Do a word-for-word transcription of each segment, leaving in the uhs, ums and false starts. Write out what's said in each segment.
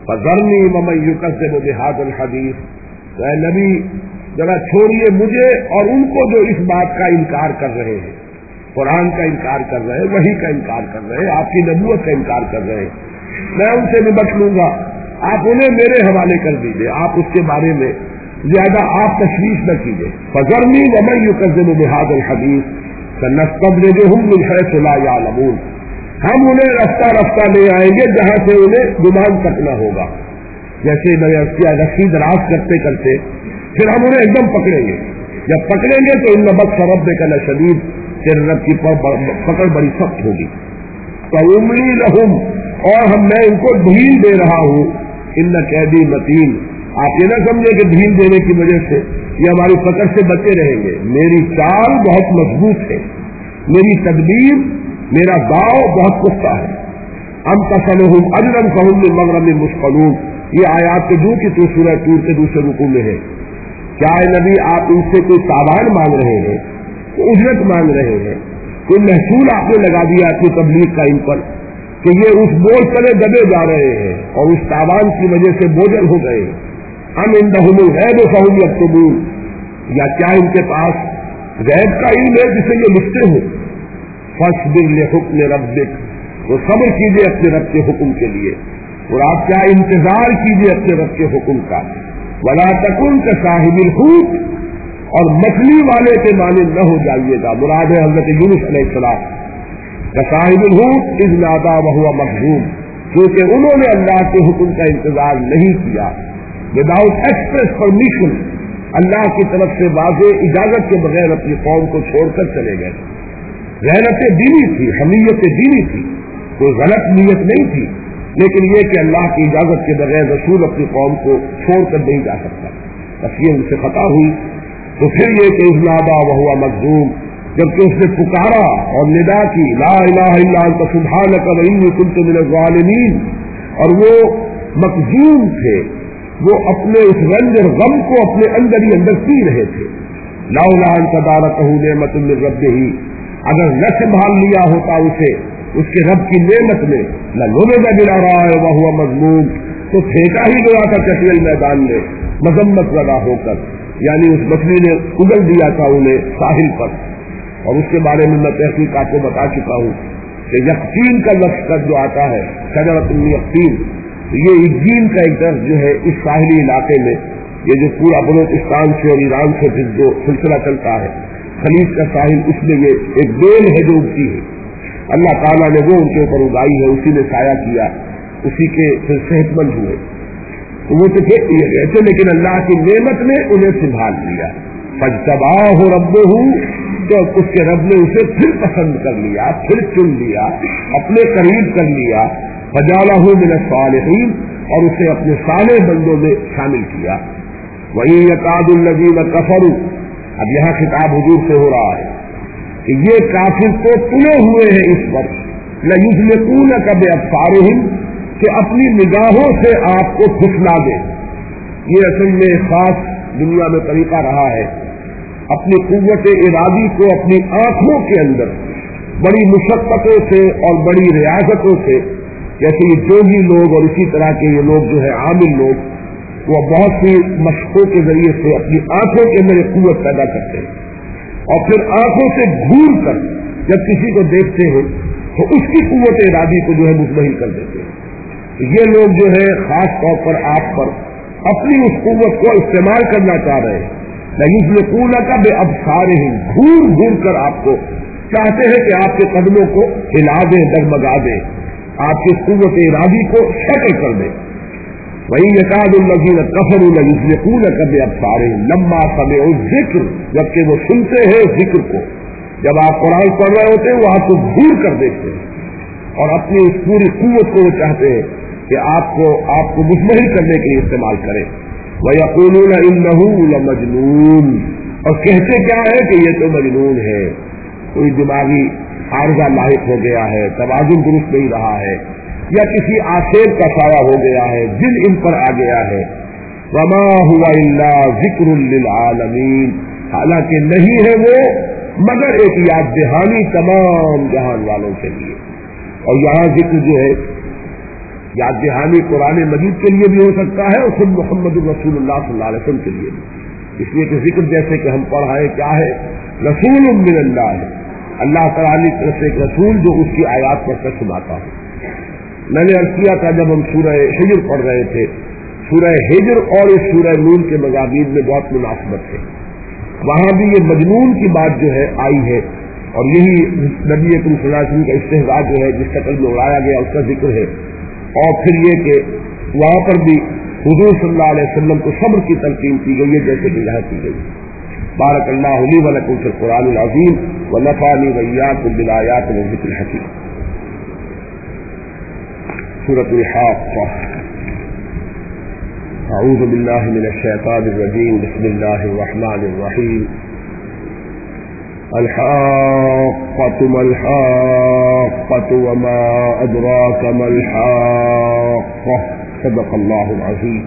فذرنی ومن یکذب بہذا الحدیث، تو اے نبی ذرا چھوڑیے مجھے اور ان کو جو اس بات کا انکار کر رہے ہیں، قرآن کا انکار کر رہے ہیں، وحی کا انکار کر رہے ہیں، آپ کی نبوت کا انکار کر رہے ہیں، میں ان سے نمٹ لوں گا، آپ انہیں میرے حوالے کر دیجیے، آپ اس کے بارے میں زیادہ آپ تشویش نہ کیجیے۔ فذرنی ومن یکذب بہذا الحدیث سنستدرجہم من حیث لا یعلمون، ہم انہیں رفتہ رفتہ لے آئیں گے جہاں سے انہیں گمان تک نہ ہوگا۔ جیسے میں رسی دراز کرتے کرتے پھر ہم انہیں ایک دم پکڑیں گے، جب پکڑیں گے تو ان بطش ربک لشدید، تیرے رب کی پکڑ بڑی سخت ہوگی۔ فاملی لہم، اور ہم میں ان کو ڈھیل دے رہا ہوں، ان قیدی متین، آپ یہ نہ سمجھے کہ ڈھیل دینے کی وجہ سے یہ ہماری پکڑ سے بچے رہیں گے، میری چال بہت مضبوط ہے، میری تدبیر، میرا داؤ بہت پختہ ہے۔ ام تسألہم اجرا فہم من مغرم مثقلون، یہ آیات کے دو کی تو سورہ طور کے دوسرے رکوع میں ہے۔ کیا اے نبی آپ ان سے کوئی تاوان مانگ رہے ہیں، کوئی اجرت مانگ رہے ہیں، کوئی محصول آپ نے لگا دیا اپنی تبلیغ کا ان پر کہ یہ اس بوجھ تلے دبے جا رہے ہیں اور اس تاوان کی وجہ سے بوجھل ہو گئے؟ ام عندہم الغیب فہم یکتبون، یا کیا ان کے پاس غیب کا علم ہے جسے یہ لکھتے ہو؟ فاصبر لحکم ربک، تو صبر کیجیے اپنے رب کے حکم کے لیے، اور آپ کیا انتظار کیجیے اپنے رب کے حکم کا۔ ولا تکن کصاحب الحوت، اور مچھلی والے کے مانند نہ ہو جائیے گا، مراد ہے حضرت یونس علیہ السلام۔ کصاحب الحوت اذ نادى وهو مكظوم، کیونکہ انہوں نے اللہ کے حکم کا انتظار نہیں کیا، وداؤٹ ایکسپریس پرمیشن، اللہ کی طرف سے واضح اجازت کے بغیر اپنی قوم کو چھوڑ کر چلے گئے۔ غیرت دینی تھی، حمیت دینی تھی، کوئی غلط نیت نہیں تھی، لیکن یہ کہ اللہ کی اجازت کے بغیر رسول اپنی قوم کو چھوڑ کر نہیں جا سکتا، بس یہ ان سے خطا ہوئی۔ تو پھر یہ کہ اذ نادى وهو مكظوم، جبکہ اس نے پکارا اور ندا کی لا الہ الا انت سبحانک وانی کنت من الظالمین، اور وہ مکظوم تھے، وہ اپنے اس رنج اور غم کو اپنے اندر ہی اندر پی رہے تھے۔ لولا ان تدارکہ نعمت من ربہ، اگر نہ سنبھال لیا ہوتا اسے اس کے رب کی نعمت میں، لنبذ بالعراء وهو مذموم، تو پھینکا ہی گیا تھا چٹیل میدان میں مذمت زدہ ہو کر، یعنی اس مچھلی نے اگل دیا تھا انہیں ساحل پر۔ اور اس کے بارے میں میں تحقیق آپ کو بتا چکا ہوں کہ یقین کا لفظ کا جو آتا ہے شجرۃ الیقین، یہ یقین کا ایک درس جو ہے اس ساحلی علاقے میں، یہ جو پورا بلوچستان سے اور ایران سے پھر جو سلسلہ چلتا ہے خلیج کا ساحل، اس میں یہ ایک بیل ہے جو اگتی ہے، اللہ تعالیٰ نے وہ ان کے اوپر اگائی ہے، اسی نے سایہ کیا، اسی کے پھر صحت مند ہوئے، تو وہ تو پھینک دیے گئے تھے، لیکن اللہ کی نعمت نے انہیں سنبھال لیا۔ فاجتباہ ربہ، تو اس کے رب نے اسے پھر پسند کر لیا، پھر چن لیا، اپنے قریب کر لیا، فجعلہ من الصالحین، اور اسے اپنے صالح بندوں میں شامل کیا۔ وَإِن يَكَادُ الَّذِينَ كَفَرُوا، اب یہاں خطاب حضور سے ہو رہا ہے کہ یہ کافر تو تلے ہوئے ہیں اس وقت، لَيُزْلِقُونَكَ بِأَبْصَارِهِمْ، کہ اپنی نگاہوں سے آپ کو پھسلا دے۔ یہ اصل میں خاص دنیا میں طریقہ رہا ہے، اپنی قوت ارادی کو اپنی آنکھوں کے اندر بڑی مشقتوں سے اور بڑی ریاضتوں سے، جیسے یہ جوگی لوگ اور اسی طرح کے یہ لوگ جو ہے عامل لوگ، وہ بہت سی مشقوں کے ذریعے سے اپنی آنکھوں کے اندر ایک قوت پیدا کرتے ہیں، اور پھر آنکھوں سے گھور کر جب کسی کو دیکھتے ہیں تو اس کی قوت ارادی کو جو ہے مطمئن کر دیتے ہیں۔ یہ لوگ جو ہے خاص طور پر آپ پر اپنی اس قوت کو استعمال کرنا چاہ رہے ہیں، لَيُزْلِقُونَكَ بِأَبْصَارِهِمْ، گھور گھور کر آپ کو چاہتے ہیں کہ آپ کے قدموں کو ہلا دیں، ڈگمگا دیں، آپ کی قوت ارادی کو شکل کر دیں۔ وَإِن يَكَادُ الَّذِينَ كَفَرُوا لَيُزْلِقُونَكَ بِأَبْصَارِهِمْ لَمَّا سَمِعُوا الذِّكْرَ، جبکہ وہ سنتے ہیں ذکر کو، جب آپ قرآن پڑھ رہے ہوتے ہیں وہ آپ کو گھور کر دیتے ہیں، اور اپنی اس پوری قوت کو وہ چاہتے ہیں کہ آپ کو آپ کو مطمئن کرنے کے لیے استعمال کریں۔ وَيَقُولُونَ إِنَّهُ لَمَجْنُونٌ، اور کہتے کیا ہے کہ یہ تو مجنون ہے، کوئی دماغی عارضہ لاحق ہو گیا ہے، توازن درست نہیں رہا ہے، یا کسی آسیب کا سایہ ہو گیا ہے، دل ان پر آ گیا ہے۔ وَمَا هُوَ إِلَّا ذِكْرٌ لِّلْعَالَمِينَ، حالانکہ نہیں ہے وہ مگر ایک یاد دہانی تمام جہان والوں کے لیے۔ اور یہاں ذکر جو ہے یاد دہانی قرآن مجید کے لیے بھی ہو سکتا ہے اور خود محمد رسول اللہ صلی اللہ علیہ وسلم کے لیے بھی، اس لیے کہ ذکر جیسے کہ ہم پڑھائے کیا ہے، رسول من اللہ ہے، اللہ تعالیٰ کی طرف سے ایک رسول جو اس کی آیات پڑھ کر سناتا ہے۔ میں نے عرض کیا تھا جب ہم سورہ ہجر پڑھ رہے تھے، سورہ ہجر اور اس سورہ نون کے مضامین میں بہت مناسبت ہے، وہاں بھی یہ مجنون کی بات جو ہے آئی ہے، اور یہی نبی اکرم صلی اللہ علیہ وسلم کا استہزاء جو ہے جس شکل میں اڑایا گیا اس کا ذکر ہے، اور پھر یہ کہ وہاں پر بھی حضور صلی اللہ علیہ وسلم کو صبر کی تلقین کی گئی ہے جیسے کہ یہاں کی گئی۔ بارک اللہ لی و لکم فی القرآن العظیم ونفعنی وإیاکم بالآیات والذکر الحکیم۔ سورۃ الحاقہ۔ اعوذ باللہ من الشیطان الرجیم، بسم اللہ الرحمن الرحیم۔ الحاقۃ ما الحاقۃ وما ادراک ما الحاقہ، صدق اللہ العظیم۔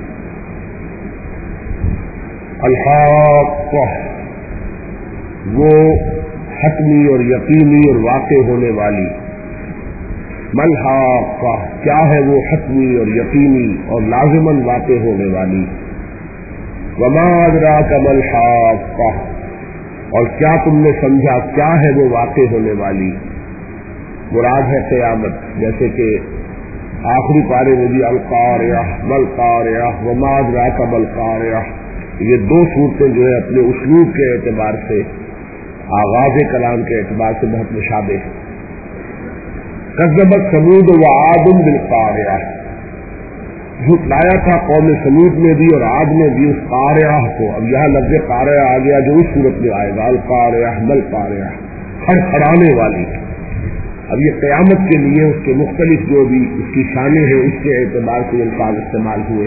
الحاقہ وہ حتمی اور یقینی اور واقع ہونے والی، ما الحاقہ کیا ہے وہ حتمی اور یقینی اور لازماً واقع ہونے والی، وما ادراک ما الحاقہ اور کیا تم نے سمجھا کیا ہے وہ واقع ہونے والی، مراد ہے قیامت، جیسے کہ آخری پارے میں بھی القاریہ مل قاریہ وما ادراک ما القاریہ، یہ دو صورتیں جو ہے اپنے اسلوب کے اعتبار سے، آغاز کلام کے اعتبار سے بہت مشابہ ہیں۔ کذبت ثمود وعاد بالقاریہ، جھٹلایا تھا قوم ثمود نے بھی اور عاد نے بھی اس قاریہ کو، اب یہاں لفظ قاریہ آ گیا جو اس صورت میں آئے گا، القاریہ مل قاریہ، کھڑکھڑانے والی۔ اب یہ قیامت کے لیے اس کے مختلف جو بھی اس کی شانیں ہیں اس کے اعتبار سے الفاظ استعمال ہوئے۔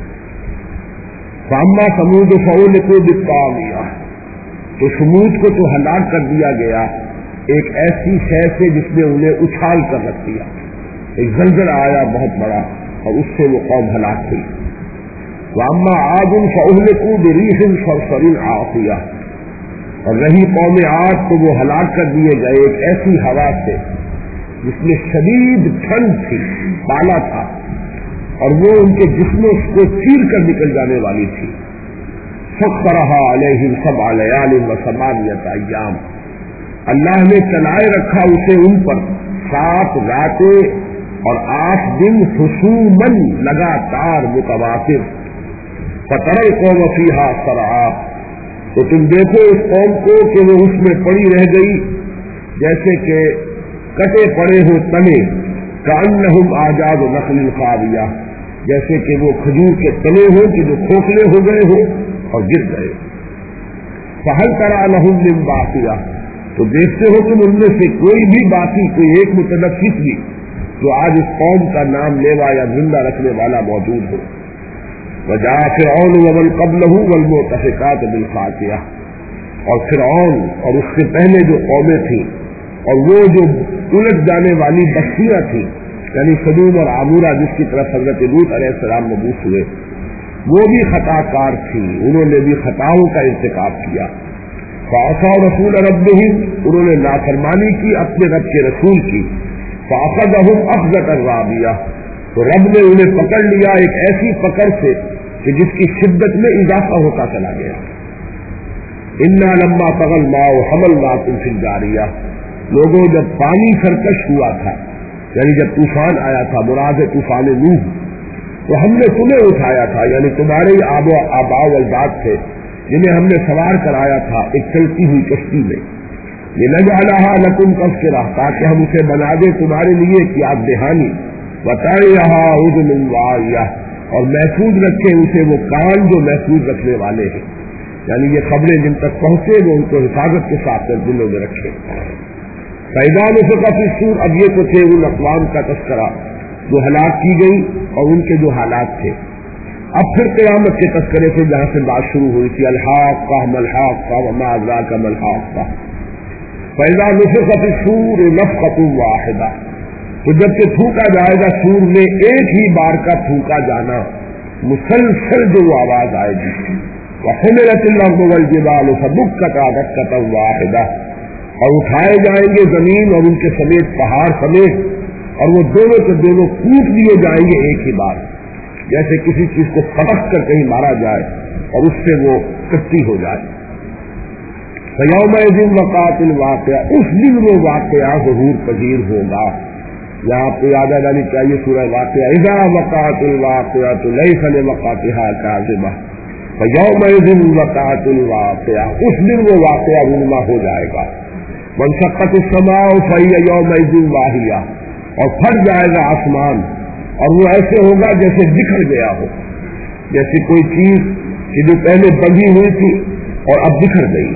فاما ثمود فاہلکوا بالطاغیہ، تو ثمود کو تو ہلاک کر دیا گیا ایک ایسی شے سے جس نے انہیں اچھال کر رکھ دیا، ایک زلزلہ آیا بہت بڑا اور اس سے وہ قوم ہلاک ہوئی۔ واما عاد فاہلکوا بريح صرصر عاصیہ، اور رہی قوم عاد تو وہ ہلاک کر دیے گئے ایک ایسی ہوا سے جس میں شدید ٹھنڈ تھی، پالا تھا، اور وہ ان کے جسموں کو چیر کر نکل جانے والی تھی۔ سخرھا علیہم سبع لیال وثمانیۃ ایام، اللہ نے چلائے رکھا اسے ان پر سات راتیں اور آٹھ دن حسوماً لگاتار متواتر۔ فترى القوم فيها صرعا، تو تم دیکھو اس قوم کو کہ وہ اس میں پڑی رہ گئی جیسے کہ کٹے پڑے ہو تنے، کأنہم اعجاز نخل خاویہ، جیسے کہ وہ کھجور کے تنے ہوں کہ جو کھوکھلے ہو گئے ہو اور گر گئے۔ فہل تری لہم من باقیہ، تو دیکھتے ہو تم ان میں سے کوئی بھی باقی، کوئی ایک متنفس بھی جو آج اس قوم کا نام لیوا یا زندہ رکھنے والا موجود ہو۔ وجاء فرعون ومن قبلہ والمؤتفکات بالخاطئہ، اور فرعون اور اس سے پہلے جو قومیں تھیں اور وہ جو الٹ جانے والی بستیاں تھیں، یعنی سدوم اور عامورہ جس کی طرف حضرت لوط علیہ السلام مبعوث ہوئے، وہ بھی خطا کار تھی، انہوں نے بھی خطاؤں کا ارتکاب کیا۔ فعصوا رسول ربهم، انہوں نے نافرمانی کی اپنے رب کے رسول کی۔ فاخذهم اخذة رابیہ، تو رب نے انہیں پکڑ لیا ایک ایسی پکڑ سے کہ جس کی شدت میں اضافہ ہوتا چلا گیا۔ انا لما طغى الماء حملناكم في الجاریہ، لوگوں جب پانی سرکش ہوا تھا، یعنی جب طوفان آیا تھا، مراد ہے طوفان نوح، تو ہم نے تمہیں اٹھایا تھا، یعنی تمہارے آب و آباء و اجداد تھے جنہیں ہم نے سوار کرایا تھا ایک چلتی ہوئی کشتی میں، لنجعلها لكم تذکرہ، تاکہ ہم اسے بنا دیں تمہارے لیے ایک یاد دہانی، وتعیها اذن واعیہ، اور محفوظ رکھے اسے وہ کان جو محفوظ رکھنے والے ہیں، یعنی یہ خبریں جن تک پہنچے وہ ان کو حفاظت کے ساتھ دلوں میں رکھے۔ فإذا نفخ في الصور، اب یہ تو تھے ان اقوام کا تذکرہ جو ہلاک کی گئی اور ان کے جو حالات تھے۔ اب پھر قیامت کے تذکرے سے جہاں سے بات شروع ہوئی تھی، الحاقہ ما الحاقہ وما ادراک ما الحاقہ۔ فإذا نفخ في الصور نفخة واحدہ، تو جب کہ پھونکا جائے گا سور میں ایک ہی بار کا پھونکا جانا، مسلسل جو آواز آئے گی۔ وحملت الارض والجبال فدکتا دکۃ واحدہ، اور اٹھائے جائیں گے زمین اور ان کے سمیت پہاڑ سمیت اور وہ دونوں کے دونوں کوٹ دیے جائیں گے ایک ہی بار، جیسے کسی چیز کو پٹک کر کہیں مارا جائے اور اس سے وہ کٹی ہو جائے۔ فَيَوْمَئِذٍ وَقَعَتِ الْوَاقِعَةُ، اس دن وہ واقعہ ظہور پذیر ہوگا۔ یہاں آپ کو یاد آ جانی چاہیے سورہ واقعہ، اذا وقعت الواقعۃ لیس لوقعتها کاذبہ، فیومئذ وقعت الواقعہ، اس دن وہ واقعہ رونما ہو جائے گا۔ وانشقت السماء فہی یومئذ واہیہ، اور پھٹ جائے گا آسمان، اور وہ ایسے ہوگا جیسے بکھر گیا ہو، جیسے کوئی چیز کہ جو پہلے بندھی ہوئی تھی اور اب بکھر گئی۔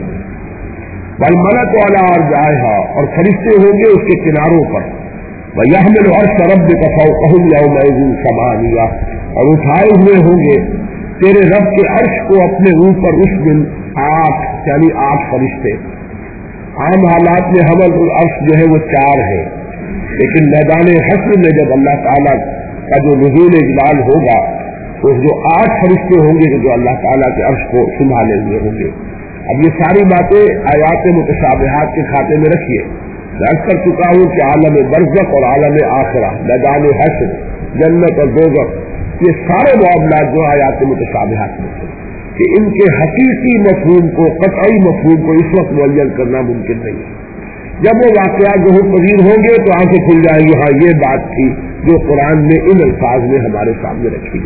والملک علی ارجائها، اور فرشتے ہوں گے اس کے کناروں پر۔ وَيَحْمِلُ عَرْشَ رَبِّكَ فَوْقَهُمْ يَوْمَئِذٍ ثَمَانِيَةٌ، اور اٹھائے ہوئے ہوں گے تیرے رب کے عرش کو اپنے اوپر اس دن آٹھ، یعنی آٹھ فرشتے۔ عام حالات میں حمل العرش جو ہے وہ چار ہے، لیکن میدان حشر میں جب اللہ تعالیٰ کا جو نزول جلال ہوگا تو جو آٹھ فرشتے ہوں گے جو اللہ تعالیٰ کے عرش کو سنبھالے ہوئے ہوں گے۔ اب یہ ساری باتیں آیات متشابہات کے کھاتے میں رکھیے۔ میں عرض کر چکا ہوں کہ عالم برزخ اور عالم آخرہ، میدان حشر، جنت اور دوزخ، یہ سارے معاملات جو آیات متشابہات میں تھے کہ ان کے حقیقی مفہوم کو، قطعی مفہوم کو اس وقت معین کرنا ممکن نہیں ہے۔ جب وہ واقعات ظہور پذیر ہوں گے تو آنکھیں کھل جائیں گی، ہاں یہ بات تھی جو قرآن میں ان الفاظ میں ہمارے سامنے رکھی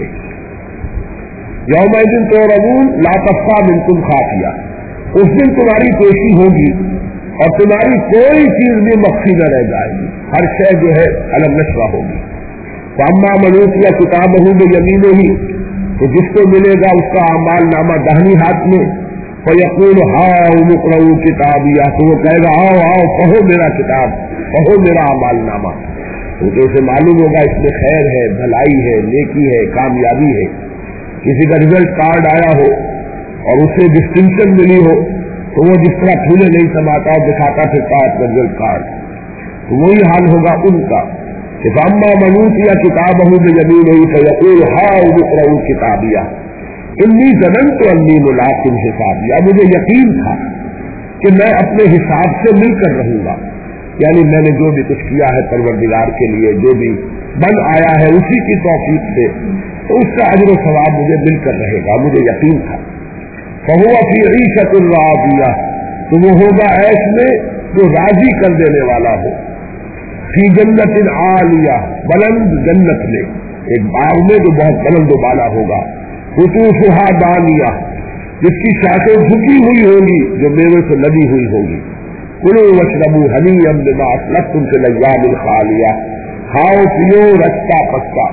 گئی۔ یومئذ تعرضون لا تخفی منکم خافیہ، اس دن تمہاری پیشی ہوگی اور تمہاری کوئی چیز بھی مخفی نہ رہ جائے گی، ہر شے جو ہے علم نشرہ ہوگی۔ فاما من اوتی کتابہ بیمینہ، تو جس کو ملے گا اس کا اعمال نامہ داہنی ہاتھ میں، فیقول ہاؤم اقرؤوا کتابیہ، تو وہ کہے گا آؤ آؤ پڑھو میرا کتاب، پڑھو میرا اعمال نامہ۔ تو اسے معلوم ہوگا اس میں خیر ہے، بھلائی ہے، نیکی ہے، کامیابی ہے۔ کسی کا رزلٹ کارڈ آیا ہو اور اسے ڈسٹنکشن ملی ہو تو وہ جس طرح پھولے نہیں سماتا اور دکھاتا پھرتا ہے اپنا رزلٹ کارڈ، تو وہی حال ہوگا ان کا کہ فاما من اوتی کتابہ بیمینہ فیقول ہاؤم اقرؤوا کتابیہ انی ظننت انی ملاق حسابیہ، مجھے یقین تھا کہ میں اپنے حساب سے مل کر رہوں گا، یعنی میں نے جو بھی کچھ کیا ہے پروردگار کے لیے، جو بھی بن آیا ہے اسی کی توفیق سے، تو اس کا اجر و ثواب مجھے مل کر رہے گا، مجھے یقین تھا۔ فَهُوَ فِي عِيشَةٍ رَاضِيَةٍ، تو وہ ہوگا ایس میں جو راضی کر دینے والا ہو، فی جنت عالیہ، بلند جنت میں، ایک باغ میں جو بہت بلند و بالا ہوگا، قطوفها دانیہ، جس کی شاخیں جھکی ہوئی ہوں گی، جو میوے سے لگی ہوئی ہوگی۔ کلوا واشربوا ہنیئا بما اسلفتم فی الایام الخالیہ، کھاؤ پیو رچتا پچتا،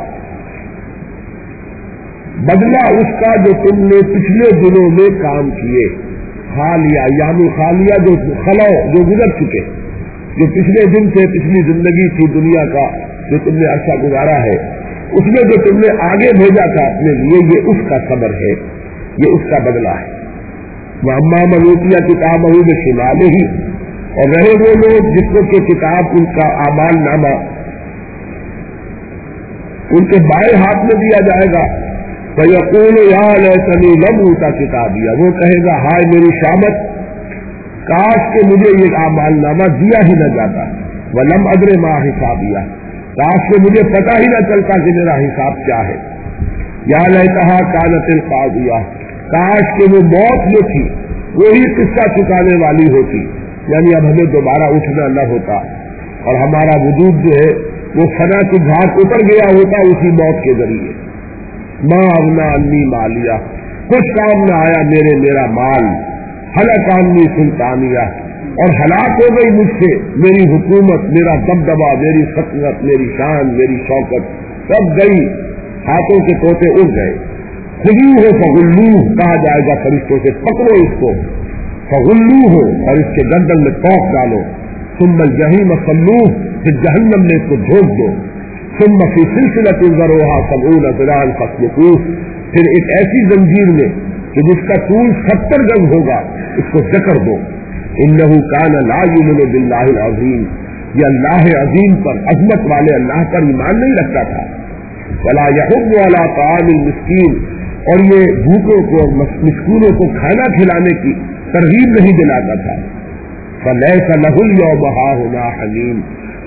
بدلہ اس کا جو تم نے پچھلے دنوں میں کام کیے۔ خالیہ یعنی خالیہ جو خلا جو گزر چکے، جو پچھلے دن سے پچھلی زندگی تھی دنیا کا جو تم نے عرصہ گزارا ہے، اس میں جو تم نے آگے بھیجا تھا اپنے لیے، یہ اس کا صبر ہے، یہ اس کا بدلہ ہے۔ وَأَمَّا مَنْ أُوتِیَ کِتَابَهُ بِشِمَالِهِ، اور رہے وہ لوگ جس کو کہ کتاب ان کا اعمال نامہ ان کے بائیں ہاتھ میں دیا جائے گا، فَيَقُولُ يَا لَيْتَنِي لَمْ أُوتَ کِتَابِیَہ، وہ کہے گا ہائے میری شامت، کاش کہ مجھے یہ اعمال نامہ دیا ہی نہ جاتا، وَلَمْ أَدْرِ مَا حِسَابِیہ، کاش کہ مجھے پتہ ہی نہ چلتا کہ میرا حساب کیا ہے۔ یا لیتہا کانت القاضیہ، کاش کہ وہ موت جو تھی وہی قصہ چکانے والی ہوتی، یعنی اب ہمیں دوبارہ اٹھنا نہ ہوتا اور ہمارا وجود جو ہے وہ فنا کی گھاٹ اتر گیا ہوتا اسی موت کے ذریعے۔ ما اغنی عنی مالیہ، کچھ کام نہ آیا میرے میرا مال، ہلک عنی سلطانیہ، اور ہلاک ہو گئی مجھ سے میری حکومت، میرا دبدبا، میری سطوت، میری شان، میری شوکت، سب گئی، ہاتھوں کے طوطے اڑ گئے۔ خذوہ فغلوہ، کہا جائے گا فرشتوں سے پکڑو اس کو، فغلوہ، اور اس کے گردن میں توق ڈالو، ثم الجحیم صلوہ، پھر جہنم میں اس کو جھونک دو، ثم فی سلسلۃ ذرعها سبعون ذراعا فاسلکوہ، پھر ایک ایسی زنجیر میں کہ جس کا طول ستر گز ہوگا اس کو جکڑ دو۔ انہ کان لا یؤمن باللہ العظیم، یہ اللہ عظیم پر، عظمت والے اللہ پر ایمان نہیں رکھتا تھا۔ ولا یحض علی طعام المسکین، اور یہ بھوکوں کو اور مسکینوں کو کھانا کھلانے کی ترغیب نہیں دلاتا تھا۔ فلیس لہ اليوم ہاہنا حمیم،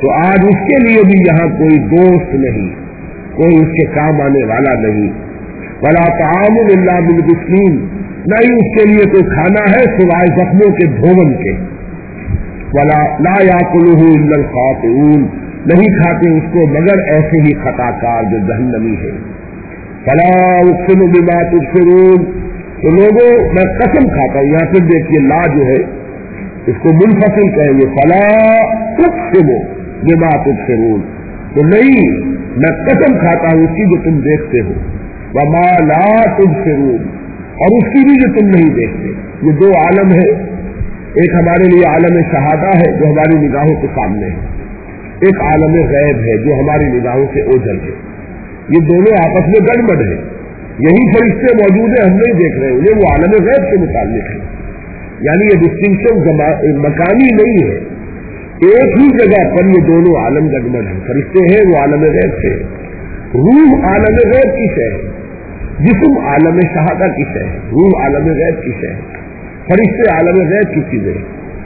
تو آج اس کے لیے بھی یہاں کوئی دوست نہیں، کوئی اس کے کام آنے والا نہیں. ولا طعام الا بالمسکین، نہ ہی اس کے لیے کوئی کھانا ہے سوائے زخموں کے دھون کے. ولا لا یاکلہ الا الخاطئون، نہیں کھاتے اس کو مگر ایسے ہی خطا کار جو جہنمی ہے. فلا اقسم بما تبصرون، تو لوگوں میں قسم کھاتا ہوں. یہاں پھر دیکھیے لا جو ہے اس کو منفصل کہیں گے، فلا اقسم بما تبصرون، تو نہیں میں قسم کھاتا ہوں اس کی جو تم دیکھتے ہو، وما لا تبصرون، اور اس کی بھی جو تم نہیں دیکھتے. یہ دو عالم ہے، ایک ہمارے لیے عالم شہادہ ہے جو ہماری نگاہوں کے سامنے ہے، ایک عالم غیب ہے جو ہماری نگاہوں سے اوجھل ہے. یہ دونوں آپس میں گڑبڑ ہے. یہی فرشتے موجود ہیں، ہم نہیں دیکھ رہے انہیں، وہ عالم غیب سے متعلق ہے. یعنی یہ ڈسٹنکشن مکانی نہیں ہے، ایک ہی جگہ پر یہ دونوں عالم گڑبڑ ہیں. فرشتے ہیں وہ عالم غیب سے، روح عالم غیب کی شے ہے، جسم عالم شہادہ کی شے ہے، روح عالم غیب کی شے ہے، فرشتے عالم غیب کی چیزیں.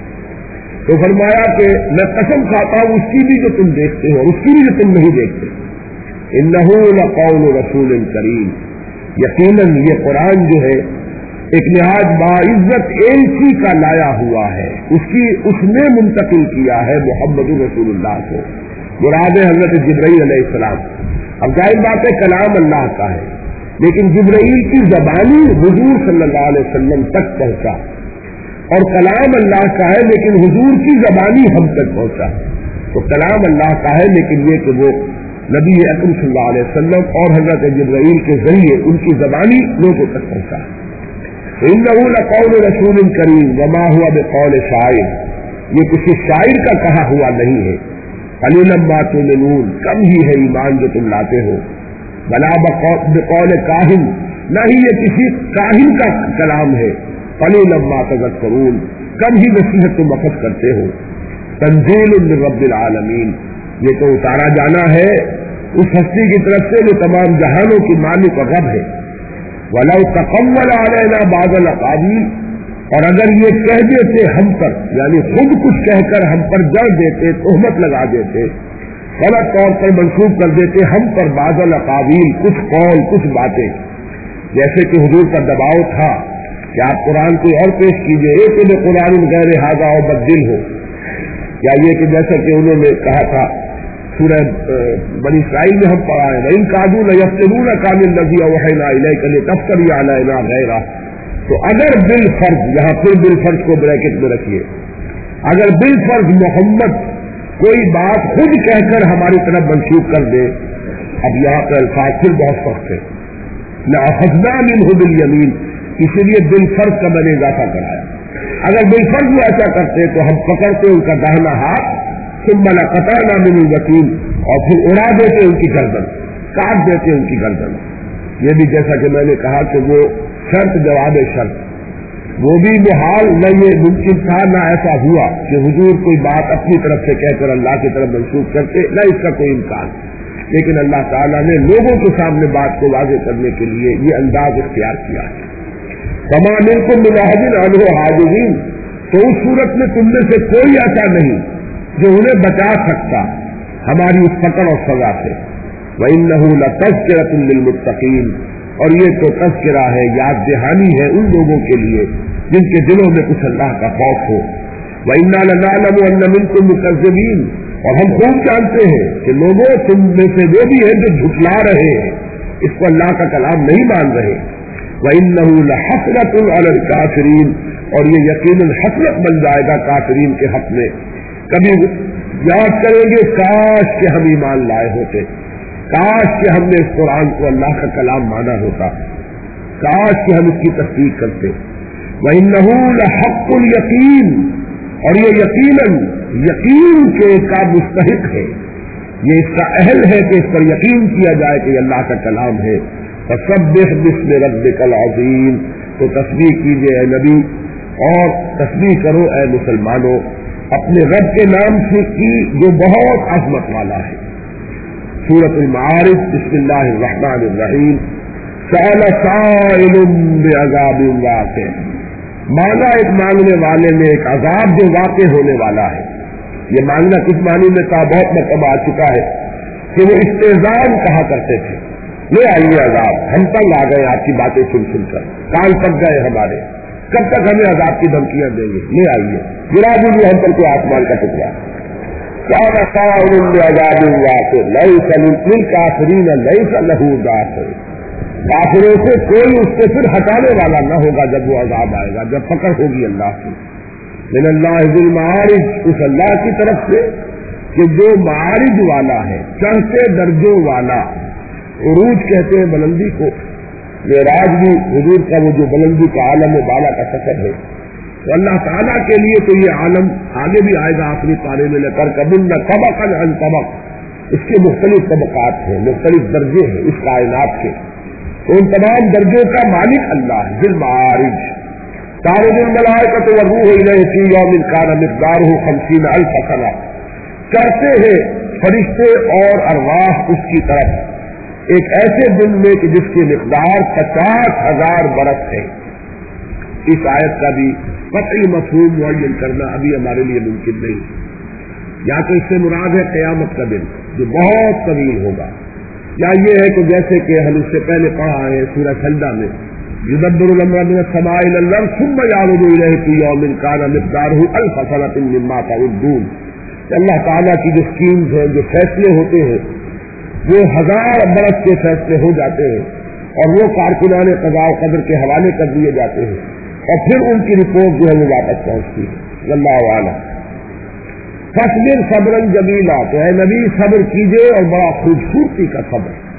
تو فرمایا کہ میں قسم کھاتا ہوں اس کی بھی جو تم دیکھتے ہو اور اس کی بھی جو تم نہیں دیکھتے. انہ لقول رسول کریم، یقیناً یہ قرآن جو ہے ایک نہایت باعزت ایلچی کا لایا ہوا ہے، اس کی اس نے منتقل کیا ہے محمد رسول اللہ کو. مراد حضرت جبرائیل علیہ السلام. اب ظاہر بات ہے کلام اللہ کا ہے، لیکن جبرائیل کی زبانی حضور صلی اللہ علیہ وسلم تک پہنچا، اور کلام اللہ کا ہے لیکن حضور کی زبانی ہم تک پہنچا. تو کلام اللہ کا ہے لیکن یہ کہ وہ نبی اکرم صلی اللہ علیہ وسلم اور حضرت جبرائیل کے ذریعے ان کی زبانی لوگوں تک پہنچا. انہ لقول رسول کریم وما هو بقول شاعر، یہ کسی شاعر کا کہا ہوا نہیں ہے. قلیلا ما تؤمنون، کم ہی ہے ایمان جو تم لاتے ہو. بلا بقول کاہن، نہ ہی یہ کسی کاہن کا کلام ہے. قلیلا ما تذکرون، کم ہی نصیحت تم وقت کرتے ہو. تنزیل من رب العالمین، یہ تو اتارا جانا ہے اس ہستی کی طرف سے جو تمام جہانوں کی مالک اور رب ہے. وَلَوْ تَقَوَّلَ عَلَيْنَا بَعْضَ الْأَقَاوِيلِ، اور اگر یہ کہہ دیتے ہم پر، یعنی خود کچھ کہہ کر ہم پر جڑ دیتے، تہمت لگا دیتے، غلط طور پر منسوب کر دیتے ہم پر بعض الاقاویل، کچھ قول کچھ باتیں، جیسے کہ حضور کا دباؤ تھا کہ آپ قرآن کوئی اور پیش کیجیے، ایک تو قرآن غیر ھذا و بدل ہو، یا یہ کہ جیسا کہ انہوں نے کہا تھا سورہ بنی اسرائیل میں ہم پڑھا ہے وَإِن كَادُوا لَيَفْتِنُونَكَ عَنِ الَّذِي أَوْحَيْنَا إِلَيْكَ لِتَفْتَرِيَ عَلَيْنَا غَيْرَهُ. تو اگر بالفرض، یہاں پھر بالفرض کو بریکٹ میں رکھیے، اگر بالفرض محمد کوئی بات خود کہہ کر ہماری طرف منسوخ کر دے، اب یہاں پر الفاظ پھر بہت سخت ہے، لَأَخَذْنَا مِنْهُ بِالْيَمِينِ، اسی لیے بالفرض کا میں نے اضافہ کرایا. اگر بالفرض وہ ایسا کرتے تو ہم پکڑتے ان کا داہنا ہاتھ، ثم لقطعنا منه الوتين، اور پھر اڑا دیتے ان کی گردن، کاٹ دیتے ان کی گردن. یہ بھی جیسا کہ میں نے کہا کہ وہ شرط جواب شرط، وہ بھی محال نہ یہ ممکن تھا نہ ایسا ہوا کہ حضور کوئی بات اپنی طرف سے کہہ کر اللہ کی طرف منسوخ کرتے، نہ اس کا کوئی امکان. لیکن اللہ تعالیٰ نے لوگوں کے سامنے بات کو واضح کرنے کے لیے یہ انداز اختیار کیا ہے. فما منکم من احد عنہ حاجزین، تو اس صورت میں تم میں سے کوئی ایسا نہیں جو انہیں بچا سکتا ہماری اس پکڑ اور سزا سے. وَإِنَّهُ لَتَذْكِرَةٌ لِّلْمُتَّقِينَ، اور یہ تو تذکرہ ہے، یاد دہانی ہے ان لوگوں کے لیے جن کے دلوں میں کچھ اللہ کا خوف ہو. وَإِنَّا لَنَعْلَمُ أَنَّ مِنكُم مُّكَذِّبِينَ، اور ہم خوب جانتے ہیں کہ لوگوں تم میں سے وہ بھی ہیں جو جھٹلا رہے ہیں، اس کو اللہ کا کلام نہیں مان رہے. وَإِنَّهُ لَحَسْرَةٌ عَلَى الْكَافِرِينَ، اور یہ یقیناً حسرت بن جائے گا کافرین کے حق میں. کبھی یاد کریں گے کاش کہ ہم ایمان لائے ہوتے، کاش کہ ہم نے اس قرآن کو اللہ کا کلام مانا ہوتا، کاش کہ ہم اس کی تصدیق کرتے. وَإِنَّهُ لَحَقُّ الْيَقِينِ، اور یہ یقیناً یقین کے کا مستحق ہے، یہ اس کا اہل ہے کہ اس پر یقین کیا جائے کہ یہ اللہ کا کلام ہے. فَسَبِّحْ بِاسْمِ رَبِّكَ الْعَظِيمِ، تو تسبیح کیجئے اے نبی، اور تسبیح کرو اے مسلمانوں اپنے رب کے نام سے کی جو بہت عظمت والا ہے. سورۃ المعارج، بسم اللہ الرحمن الرحیم. سأل سائل بعذاب واقع، مانگا ایک مانگنے والے نے ایک عذاب جو واقع ہونے والا ہے. یہ مانگنا کس معنی میں تھا بہت مرتبہ آ چکا ہے کہ وہ استحزان کہا کرتے تھے، لے آئیے عذاب، ہم تنگ آ گئے آپ کی باتیں سن سن کر، کان پک گئے ہمارے، کب تک ہمیں عذاب کی دھمکیاں دیں گے، لے آئیے گرا دیجیے ہم پر کوئی آسمان کا ٹکڑا۔ کافروں سے کوئی اس سے پھر ہٹانے والا نہ ہوگا جب وہ عذاب آئے گا، جب پکڑ ہوگی اللہ کی۔ من اللہ ذی المعارج، اس اللہ کی طرف سے کہ جو معارج والا ہے، چڑھتے درجوں والا، عروج کہتے ہیں بلندی کو، معراج بھی حضور کا وہ جو بلندی کا عالم بالا کا سفر ہے، تو اللہ تعالیٰ کے لیے تو یہ عالم آگے بھی آئے گا آخری پارے میں، لے کر قبل نہ طبق عن طبق، اس کے مختلف طبقات ہیں، مختلف درجے ہیں اس کائنات کے، تو ان تمام درجوں کا مالک اللہ ہے ذی المعارج۔ تعرج الملائکۃ والروح الیہ فی یوم کان مقدارہ خمسین الف سنہ، چڑھتے ہیں فرشتے اور ارواح اس کی طرف ایک ایسے دن میں کہ جس کی مقدار پچاس ہزار برس ہے۔ اس آیت کا بھی قطعی مفہوم معین کرنا ابھی ہمارے لیے ممکن نہیں، یا تو اس سے مراد ہے قیامت کا دن جو بہت طویل ہوگا، یا یہ ہے کہ جیسے کہ ہم اس سے پہلے پڑھا ہے سورہ سجدہ میں، یدبر الامر من السماء الى الارض ثم يعرج اليه في يوم كان مقداره الف سنة مما تعدون، اللہ تعالیٰ کی جو اسکیمز ہیں، جو فیصلے ہوتے ہیں، وہ ہزار برس کے فیصلے ہو جاتے ہیں اور وہ کارکنان قضاء و قدر کے حوالے کر دیے جاتے ہیں اور پھر ان کی رپورٹ جو ہے وہ واپس پہنچتی ہے۔ اللہ اعلم۔ فاصبر صبرا جمیلا، تو اے نبی صبر کیجئے اور بڑا خوبصورتی کا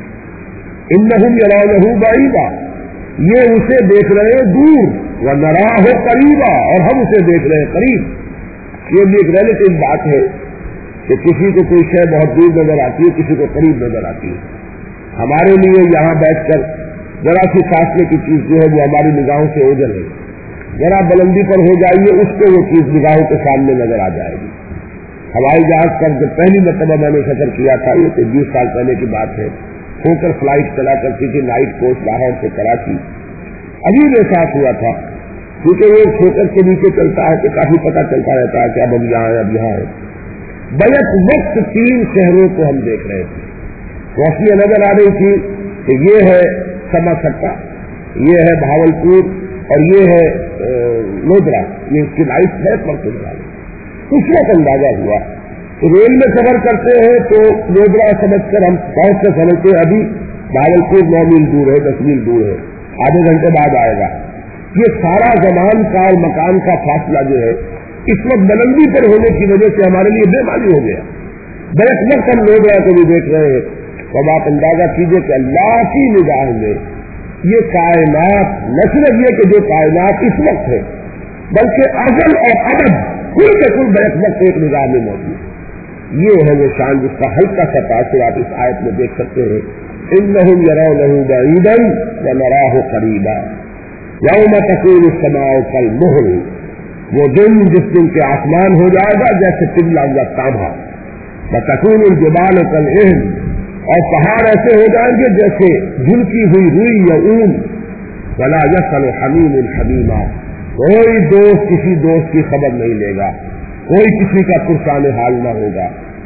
صبر۔ انہم یرونہ بعیدا، یہ اسے دیکھ رہے دور، ونراہ قریبا، اور ہم اسے دیکھ رہے قریب۔ یہ بھی ایک ریلیٹو بات ہے کہ کسی کو کوئی شے بہت دور نظر آتی ہے، کسی کو قریب نظر آتی ہے۔ ہمارے لیے یہاں بیٹھ کر ذرا سی فاصلے کی چیز جو ہے وہ ہماری نگاہوں سے اوجھل ہے، ذرا بلندی پر ہو جائیے اس کو وہ چیز نگاہوں کے سامنے نظر آ جائے گی۔ ہوائی جہاز پر جب پہلی مرتبہ میں نے سفر کیا تھا، یہ تو بیس سال پہلے کی بات ہے، ہو کر فلائٹ چلا کرتی تھی نائٹ کوچ لاہور سے کراچی، عجیب احساس ہوا تھا کیونکہ وہ ٹھوکر کے نیچے چلتا ہے تو کافی پتہ چلتا رہتا ہے کہ اب ہم یہاں ہیں اب یہاں ہے۔ بیک وقت تین شہروں کو ہم دیکھ رہے تھے، روشنیاں نظر آ رہی تھی کہ یہ ہے سما سٹا، یہ ہے بھاولپور اور یہ ہے لودرا، یہ اس کی لائٹ ہے پڑتے والے۔ اس وقت اندازہ ہوا تو ریل میں سفر کرتے ہیں تو لودرا سمجھ کر ہم پہنچ کر سمجھتے ہیں ابھی بھاولپور نو میل دور ہے، دس میل دور ہے، آدھے گھنٹے بعد آئے گا۔ یہ سارا زمان کا اور مکان کا فاصلہ جو ہے اس وقت بلندی پر ہونے کی وجہ سے ہمارے لیے بے معنی ہو گیا۔ بیک وقت ہم لودرا کو بھی دیکھ رہے ہیں، تو آپ اندازہ کیجئے کہ اللہ کی نگاہ میں یہ کائنات نہ صرف یہ کہ جو کائنات اس وقت ہے بلکہ ازل اور ابد کل کے کل بیک وقت ایک نگاہ میں موجود۔ یہ ہے وہ شان جس کا ہلکا سا تاثر آپ اس آیت میں دیکھ سکتے ہیں، انہم یرونہ بعیدا ونراہ قریبا یوم تکون السماء کالمہل، وہ دن جس دن کے آسمان ہو جائے گا جیسے پگھلا ہوا تانبا، وتکون الجبال کالعہن، اور پہاڑ ایسے ہو جائیں گے جیسے جھلکی ہوئی روئی یا اون، ولا یسأل حمیم حمیما، کوئی دوست کسی دوست کی خبر نہیں لے گا، کوئی کسی کا پرسان حال نہ ہوگا۔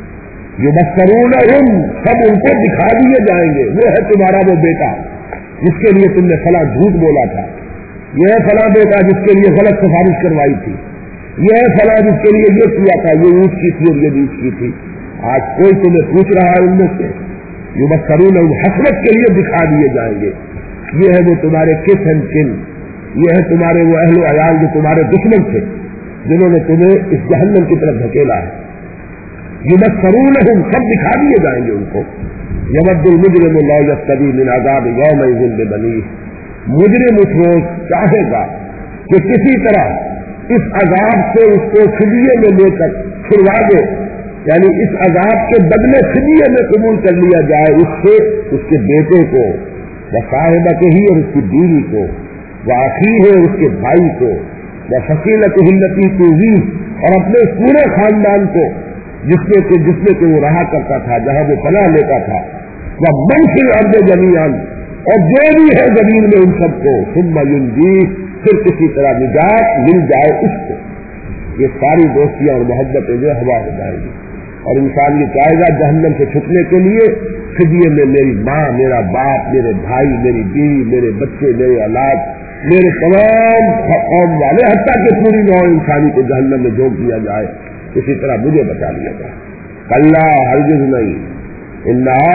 یبصرونہم، سب ان کو دکھا دیے جائیں گے، وہ ہے تمہارا وہ بیٹا جس کے لیے تم نے فلاں جھوٹ بولا تھا، یہ ہے فلاں بیٹا جس کے لیے غلط سفارش کروائی تھی، یہ ہے فلاں جس کے لیے یہ کیا تھا، یہ اونٹ کی تھی اور یہ بیچ کی تھی۔ آج کوئی تمہیں پوچھ رہا ہے ان میں سے، یبصرونہم، حسرت کے لیے دکھا دیے جائیں گے، یہ ہے وہ تمہارے کس اینڈ کن، یہ ہے تمہارے وہ اہل و عیال جو تمہارے دشمن تھے جنہوں نے تمہیں اس جہنم کی طرف دھکیلا ہے۔ یبصرونہم، سب دکھا دیے جائیں گے ان کو۔ یود المجرم لو یفتدی من عذاب یومئذ ببنیہ، مجرم اس روز چاہے گا کہ کسی طرح اس عذاب سے اس کو فدیے میں لے کر چھڑوا دے، یعنی اس عذاب کے بدلے فدیے میں قبول کر لیا جائے اس سے اس کے بیٹے کو، وصاحبتہ ہی اور اس کی بیوی کو، واخیہ اور اس کے بھائی کو، وفصیلتہ التی تؤویہ اور اپنے پورے خاندان کو جس میں کہ جس میں کہ وہ رہا کرتا تھا، جہاں وہ پناہ لیتا تھا، ومن فی الارض جمیعا، اور جو بھی ہے زمین میں ان سب کو، ثم ینجیہ، پھر کسی طرح نجات مل جائے اس کو۔ یہ ساری دوستیاں اور محبتیں جو ہوا ہو جائیں گی، اور انسان یہ چاہے گا جہنم سے چھٹنے کے لیے فدیے میں میری ماں، میرا باپ، میرے بھائی، میری بیوی، میرے بچے، میرے اولاد، میرے تمام قوم والے، حتیٰ کہ پوری نوع انسانی کو جہنم میں جھونک دیا جائے، اسی طرح مجھے بچا لیا جائے۔ کلا ہرگز نہیں، انہا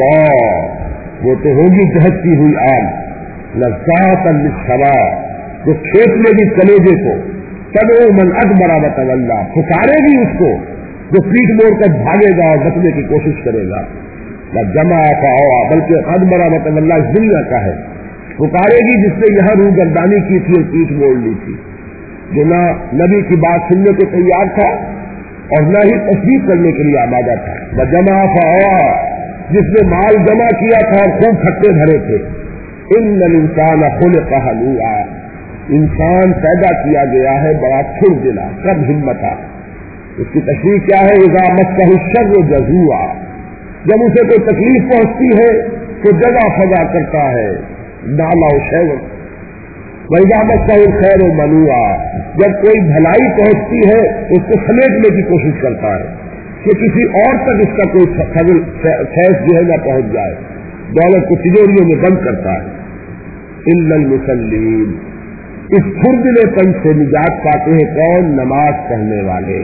لظیٰ، وہ تو ہوگی دہتی ہوئی آگ، لذات للشوا، جو کھیت میں بھی کلیجے کو، تدعو من ادبر وتولی، پکارے گی اس کو جو پیٹ موڑ کر بھاگے گا اور بچنے کی کوشش کرے گا، جمع فاوا، بلکہ ادبر وتولی اس دنیا کا ہے، پکارے گی جس نے یہاں روح گردانی کی تھی اور پیٹ موڑ لی تھی، جو نہ نبی کی بات سننے کو تیار تھا اور نہ ہی تصدیق کرنے کے لیے آمادہ تھا، جمع فاوا، جس نے مال جمع کیا تھا اور خوب کھٹے بھرے تھے۔ ان الانسان خلق ہلوعا، انسان پیدا کیا گیا ہے بڑا پھر دلا، کم ہمتا۔ اس کی تشریح کیا ہے؟ اذا مسہ الشر جزوعا، جب اسے کوئی تکلیف پہنچتی ہے تو جزا فضا کرتا ہے، نالا و شیء، وَإِذَا مَسَّهُ الْخَيْرُ مَنُوعًا، جب کوئی بھلائی پہنچتی ہے اس کو سمیٹنے کی کوشش کرتا ہے کہ کسی اور تک اس کا کوئی فضل فیض جو ہے نہ پہنچ جائے، دولت کو تجوریوں میں بند کرتا ہے۔ إِلَّا الْمُصَلِّينَ، اس پھردلے پن سے نجات پاتے ہیں کون؟ نماز پڑھنے والے۔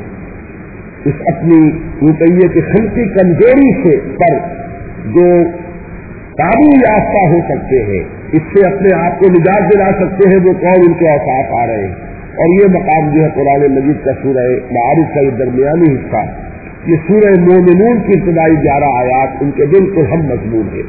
اس اپنی روپیے کی خلقی کمزوری سے پر جو قابو یافتہ ہو سکتے ہیں، اس سے اپنے آپ کو نجات دلا سکتے ہیں، وہ کون؟ ان کے اوصاف آ رہے ہیں۔ اور یہ مقام جو ہے قرآن مجید کا سورہ معارج کا یہ درمیانی حصہ، یہ سورہ مومنون کی ابتدائی گیارہ آیات ان کے بالکل ہم مضمون ہے۔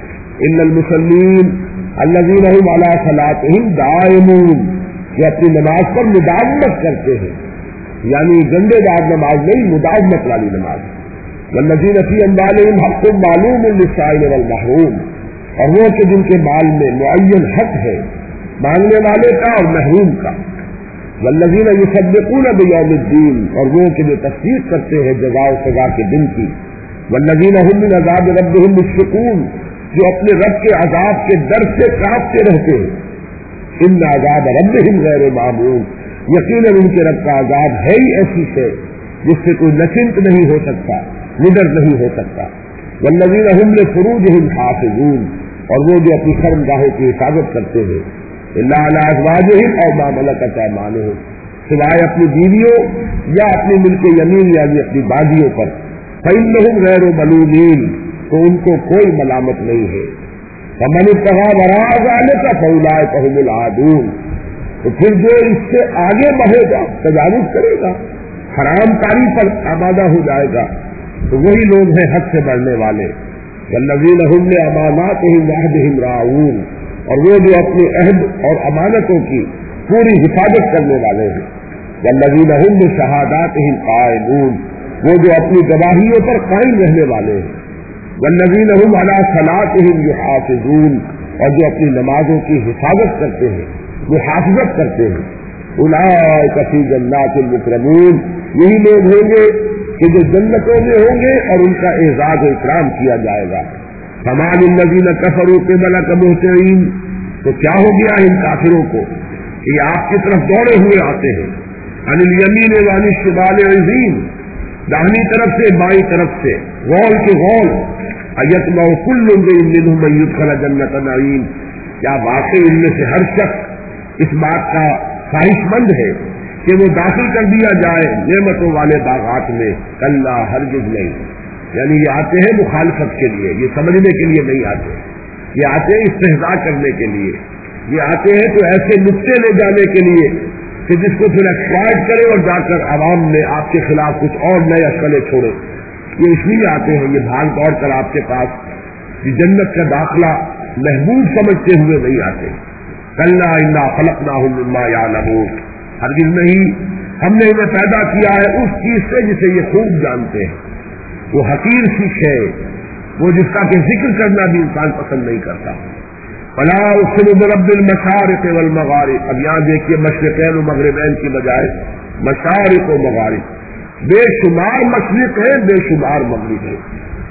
ان المصلین الذین هم علی صلاتهم دائمون، یہ اپنی نماز پر مداومت کرتے ہیں، یعنی گندے دار نماز نہیں، مداومت والی نماز۔ والذین فی اموالہم حق معلوم للسائل والمحروم، اور وہ کہ جن کے مال میں معین حق ہے مانگنے والے کا اور محروم کا۔ والذین یصدقون بیوم الدین، اور وہ کہ جو تصدیق کرتے ہیں جزا و سزا کے دن کی۔ والذین هم من عذاب ربهم مشفقون، جو اپنے رب کے عذاب کے ڈر سے کانپتے رہتے ہیں۔ ان عذاب ربهم غیر معمول، یقیناً ان کے رب کا عذاب ہے ہی ایسی ہے جس سے کوئی نچنت نہیں ہو سکتا، نڈر نہیں ہو سکتا۔ والذین هم لفروجهم حافظون، اور وہ جو اپنی شرمگاہوں کی حفاظت کرتے ہیں، الا علی ازواجهم او ما ملکت ایمانهم، سوائے اپنی بیویوں یا اپنی ملک یمین یعنی اپنی باغیوں پر، فإنهم غیر ملومین، تو ان کو کوئی ملامت نہیں ہے۔ فمن ابتغى وراء ذلك فأولئك هم العادون، تو پھر جو اس سے آگے بڑھے گا، تجاوز کرے گا، حرام کاری پر آمادہ ہو جائے گا، تو وہی لوگ ہیں حد سے بڑھنے والے۔ والذین هم لأماناتهم وعهدهم راعون، اور وہ جو اپنے عہد اور امانتوں کی پوری حفاظت کرنے والے ہیں۔ والذین هم بشہاداتهم قائمون، وہ جو اپنی گواہیوں پر قائم رہنے والے ہیں۔ والذین هم علی صلاتهم یحافظون، اور جو اپنی نمازوں کی حفاظت کرتے ہیں، محافظت کرتے ہیں۔ اولئک فی جنات المکرمون، یہی لوگ ہوں گے کہ جو جنتوں میں ہوں گے اور ان کا اعزاز و اکرام کیا جائے گا۔ فما للذین کفروا قبلک مہطعین، تو کیا ہو گیا ان کافروں کو کہ یہ آپ کی طرف دوڑے ہوئے آتے ہیں، عن الیمین وعن الشمال عزین، داہنی طرف سے بائیں طرف سے، غول کے غول۔ ایطمع کل امرئ منہم ان یدخل جنت نعیم، کیا واقعی ان میں سے ہر شخص اس بات کا خواہش مند ہے کہ وہ داخل کر دیا جائے نعمتوں والے باغات میں؟ کلا ہرگز نہیں، یعنی یہ آتے ہیں مخالفت کے لیے، یہ سمجھنے کے لیے نہیں آتے، یہ آتے ہیں استہزاء کرنے کے لیے، یہ آتے ہیں تو ایسے نقطے لے جانے کے لیے کہ جس کو پھر ایکسپلائٹ کرے اور جا کر عوام میں آپ کے خلاف کچھ اور نئے اشکالے چھوڑے۔ یہ اس لیے آتے ہیں، یہ بھاگ دوڑ کر آپ کے پاس یہ جنت کا داخلہ محبوب سمجھتے ہوئے نہیں آتے۔ کلا انا خلقناہم مما یعلمون، ہرگز نہیں، ہم نے انہیں پیدا کیا ہے اس چیز سے جسے یہ خوب جانتے ہیں، وہ حقیر سیکھ ہے، وہ جس کا کہ ذکر کرنا بھی انسان پسند نہیں کرتا۔ فلا اقسم برب المشارق والمغارب، اب یہاں دیکھیے مشرقین و مغربین کی بجائے مشارق و مغارب، بے شمار مشرق ہے، بے شمار مغرب ہے۔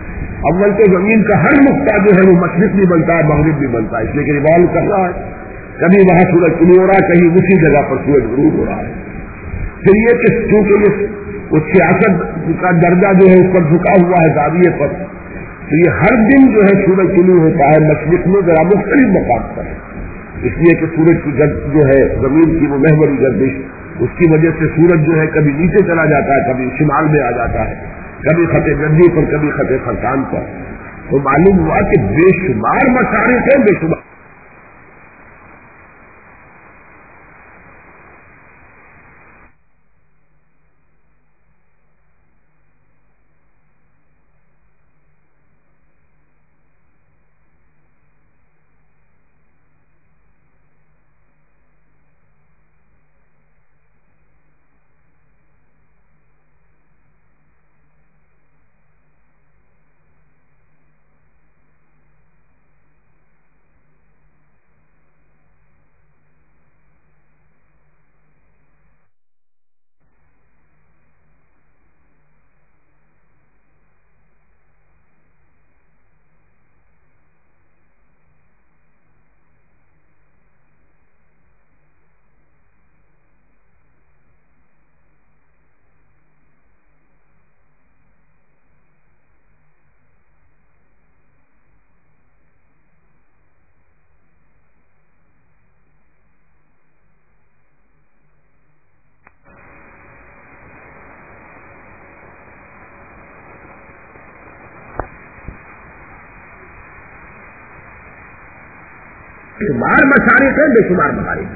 اول تو زمین کا ہر نقطہ جو ہے وہ مشرق بھی بنتا ہے، مغرب بھی بنتا ہے، اس لیے کہ ریوالو کر رہا ہے، کبھی وہاں سورج طلوع ہو رہا ہے، کہیں اسی جگہ پر سورج غروب ہو رہا ہے۔ پھر یہ کہ چونکہ یہ وہ سیاست کا درجہ جو ہے اس پر جھکا ہوا ہے زاویے پر، تو یہ ہر دن جو ہے سورج طلوع ہوتا ہے مشرق میں ذرا مختلف مقام پر، اس لیے کہ سورج کی گرد جو ہے زمین کی وہ محوری گردش، اس کی وجہ سے سورج جو ہے کبھی نیچے چلا جاتا ہے، کبھی شمال میں آ جاتا ہے، کبھی خط گردی پر، کبھی خط خرطان پر. تو معلوم ہوا کہ بے شمار مشارق ہیں، بے شمار شمار مشارق ہیں، بے شمار مغارب.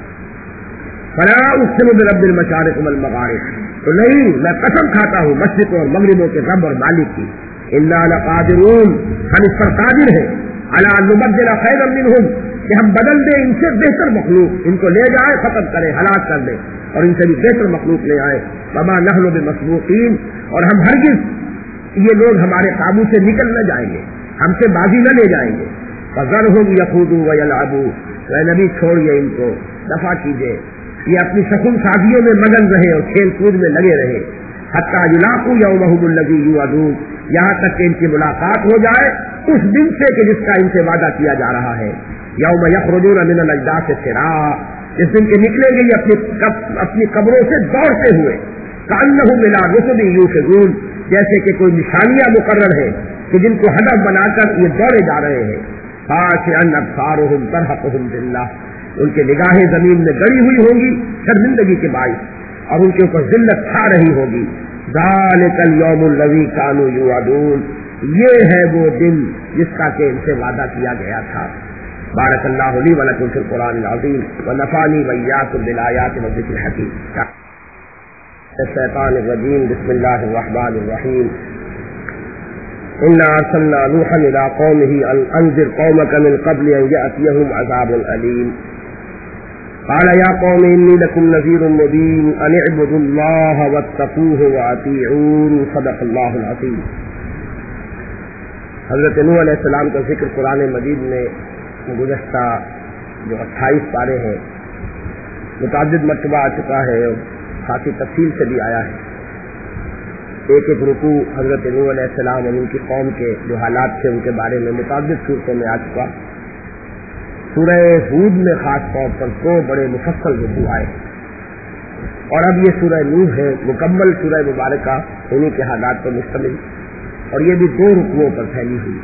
فلا اقسم برب المشارق والمغارب، تو نہیں میں قسم کھاتا ہوں مشرق اور مغربوں کے رب اور مالک کی. انا لقادرون، ہم اس پر قادر ہیں، علی ان نبدل خیرا منہم، کہ ہم بدل دیں ان سے بہتر مخلوق، ان کو لے جائیں ختم کریں ہلاک کر دیں اور ان سے بھی بہتر مخلوق لے آئے. وما نحن بمسبوقین، اور ہم ہرگز یہ لوگ ہمارے قابو سے نکل نہ جائیں گے، ہم سے بازی نہ لے جائیں گے. فذرہم یخوضوا ویلعبوا، اے نبی چھوڑیے ان کو، دفع کیجیے، یہ اپنی شکن سازیوں میں مگن رہے اور کھیل کود میں لگے رہے. حتی یلاقوا یومہم الذی یوعدون، یہاں تک کہ ان کی ملاقات ہو جائے اس دن سے کہ جس کا ان سے وعدہ کیا جا رہا ہے. یوم یخرجون من الاجداث سراعا، جس دن کے نکلیں گے یہ اپنی اپنی قبروں سے دوڑتے ہوئے. کأنہم الی رسل یوفضون، جیسے کہ کوئی نشانیاں مقرر ہے کہ جن کو ہدف بنا کر یہ دوڑے جا رہے ہیں. خاشعا ابصارهم ترهقهم ذلہ، ان کے نگاہیں زمین میں گڑی ہوئی ہوں گی شرمندگی کے باعث، اور ان کے اوپر ذلت چھا رہی ہوگی. ذالک اليوم الذی کانوا یوعدون، یہ ہے وہ دن جس کا کہ ان سے وعدہ کیا گیا تھا. بارک اللہ لی ولکم فی القرآن العظیم ونفعنی وإیاکم بالآیات والذکر الحکیم. الشیطان الرجیم، بسم اللہ الرحمن الرحیم. انا ارسلنا نوحا الى قومه ان انذر قومك من قبل ان ياتيهم عذاب اليم قال يا قوم انی لکم نذیر مبین ان اعبدوا اللہ واتقوه واطیعون. صدق اللہ العظیم. حضرت نوح علیہ السلام کا ذکر قرآن مجید میں گزشتہ جو اٹھائیس پارے ہیں متعدد مرتبہ آ چکا ہے اور کافی تفصیل سے بھی آیا ہے. ایک ایک رکوع حضرت نوح علیہ السلام اور ان کی قوم کے جو حالات تھے ان کے بارے میں متعدد صورتوں میں آ چکا. سورہ ہود میں خاص طور پر دو بڑے مفصل رکوع آئے، اور اب یہ سورہ نوح ہے، مکمل سورہ مبارکہ انہی کے حالات پر مشتمل، اور یہ بھی دو رکوعوں پر پھیلی ہوئی.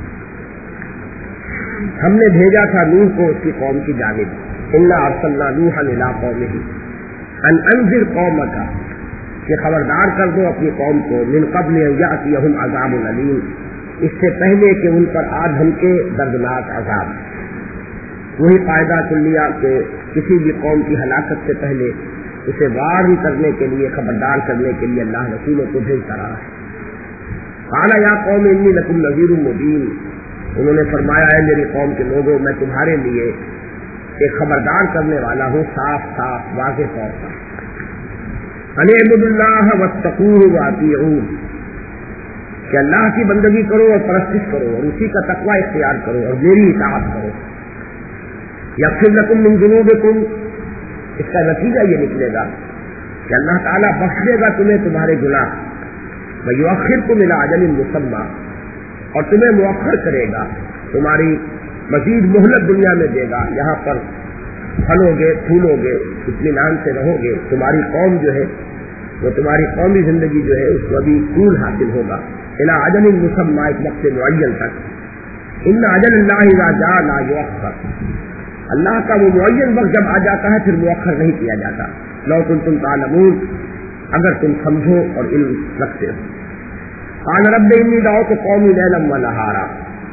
ہم نے بھیجا تھا نوح کو اس کی قوم کی جانب. انا ارسلنا نوحا الی قومہ ان انذر قومک، کہ خبردار کر دو اپنی قوم کو، من قبل ان یاتیہم عذاب الیم، اس سے پہلے کہ ان پر آ دھمکے دردناک عذاب. وہی قاعدہ کلیہ کہ کسی بھی قوم کی ہلاکت سے پہلے اسے وارن کرنے کے لیے، خبردار کرنے کے لیے اللہ رسولوں کو بھیجتا رہا ہے. قال یا قوم انی لکم نذیر مبین، انہوں نے فرمایا ہے میری قوم کے لوگوں میں تمہارے لیے ایک خبردار کرنے والا ہوں، صاف صاف واضح طور پر. ان اعبدوا اللہ واتقوہ واطیعون، کہ اللہ کی بندگی کرو اور پرستش کرو اور اسی کا تقوی اختیار کرو اور میری اطاعت کرو. یغفر لکم من ذنوبکم، اس کا نتیجہ یہ نکلے گا کہ اللہ تعالیٰ بخش دے گا تمہیں تمہارے گناہ. ویؤخرکم الی اجل مسمى، اور تمہیں مؤخر کرے گا، تمہاری مزید مہلت دنیا میں دے گا، یہاں پر پھلو گے پھولو گے اطمینان سے رہو گے. تمہاری قوم جو ہے وہ تمہاری قومی زندگی جو ہے اس کو ابھی طول حاصل ہوگا الی اجل مسمى، ایک وقت معین تک. ان اجل اللہ اذا جاء لا یؤخر، اللہ کا وہ معین وقت جب آ جاتا ہے پھر مؤخر نہیں کیا جاتا. لو کنتم تعلمون، اگر تم سمجھو اور علم رکھتے ہو. قال رب انی دعوت قومی لیلا ونہارا،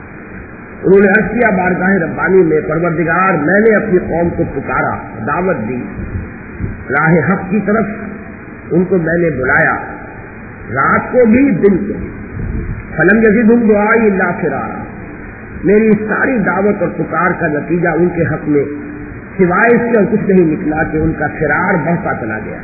انہوں نے عرض کیا بارگاہ ربانی میں، پروردگار میں نے اپنی قوم کو پکارا، دعوت دی راہ حق کی طرف، ان کو میں نے بلایا رات کو بھی دن کو بھی. فلم یزدہم دعائی الا فرارا، میری ساری دعوت اور پکار کا نتیجہ ان کے حق میں سوائے اس کے اور کچھ نہیں نکلا کہ ان کا فرار بڑھتا چلا گیا.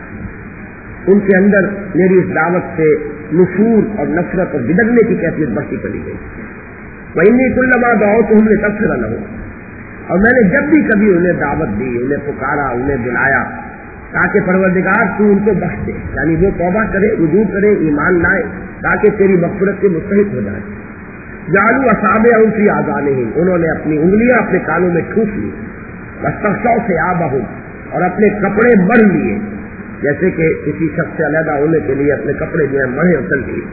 ان کے اندر میری اس دعوت سے نفور اور نفرت اور بگڑنے کی کیفیت بڑھتی چلی گئی. وَإِنِّي كُلَّمَا دَعَوْتُهُمْ لِتَغْفِرَ لَهُمْ، اور میں نے جب بھی کبھی انہیں دعوت دی، انہیں پکارا، انہیں بلایا تاکہ پروردگار تو ان کو بخش دے، یعنی وہ توبہ کرے، رجوع کرے، ایمان لائے تاکہ تیری مغفرت کے مستحق ہو جائے. جعلوا اصابعهم فی آذانہم، انہوں نے اپنی انگلیاں اپنے کانوں میں ٹھوس لی. واستغشوا ثیابہم، اور اپنے کپڑے مڑ لیے، جیسے کہ کسی شخص سے علیحدہ ہونے کے لیے اپنے کپڑے جو ہے مڑے اچل لیے.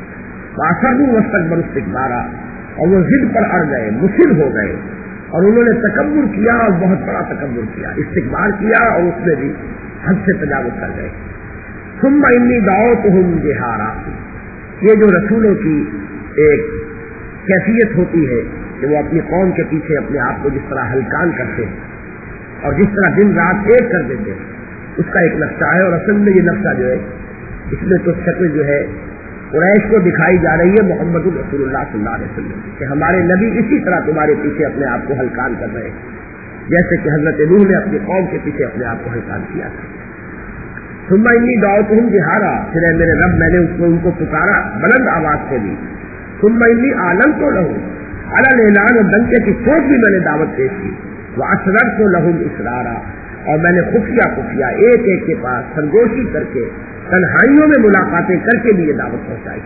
واصروا واستكبروا استكبارا، اور وہ ضد پر اڑ گئے، مصر ہو گئے، اور انہوں نے تکبر کیا اور بہت بڑا تکبر کیا، استکبار کیا اور اس میں بھی حد سے تجاوز کر گئے. ثم انی دعوتہم جہارا، یہ جو رسولوں کی ایک کیفیت ہوتی ہے کہ وہ اپنی قوم کے پیچھے اپنے آپ کو جس طرح ہلکان کرتے ہیں اور جس طرح دن رات ایک کر دیتے ہیں، اس کا ایک نقشہ ہے. اور اصل میں یہ نقشہ جو ہے اس میں تو شکل جو ہے قریش کو دکھائی جا رہی ہے محمد رسول اللہ صلی اللہ علیہ وسلم کہ ہمارے نبی اسی طرح تمہارے پیچھے اپنے آپ کو ہلکان کر رہے ہیں جیسے کہ حضرت نوح نے اپنی قوم کے پیچھے اپنے آپ کو ہلکان کیا تھا. ثم انی دعوتہم جہارا، پھر میرے رب میں نے اس کو ان کو پکارا بلند آواز سے بھی. ثم انی اعلنت لہم، علی الاعلان اور ڈنکے کی چوٹ بھی میں نے دعوت پیش کی. واسررت لہم اسرارا، اور میں نے خفیہ خفیہ ایک ایک کے پاس سرگوشی کر کے تنہائیوں میں ملاقاتیں کر کے لیے دعوت پہنچائی.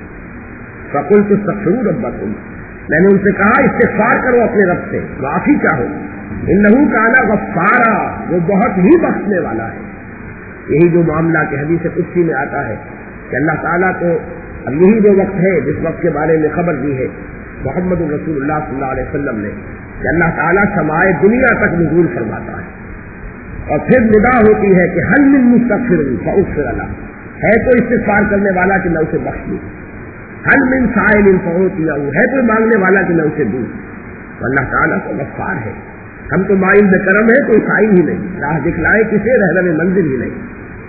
فقلت استغفروا ربکم، میں نے ان سے کہا استغفار کرو اپنے رب سے، معافی چاہو. انہ کان غفارا، وہ بہت ہی بخشنے والا ہے. یہی جو معاملہ کہ حدیث قدسی میں آتا ہے کہ اللہ تعالیٰ کو اب یہی وہ وقت ہے جس وقت کے بارے میں خبر دی ہے محمد رسول اللہ صلی اللہ علیہ وسلم نے کہ اللہ تعالیٰ سمائے دنیا تک نزول فرماتا ہے اور پھر ندا ہوتی ہے کہ حل من مستغفر فاغفر له، ہے تو استغفار کرنے والا کہ میں اسے بخش دوں. حل من سائل فاعطی له، ہے تو مانگنے والا کہ میں اسے دوں. اللہ تعالیٰ تو غفار ہے، ہم تو مائل بے کرم ہے کوئی سائل ہی نہیں، راہ دکھلائے کسے رہنے میں منزل ہی نہیں.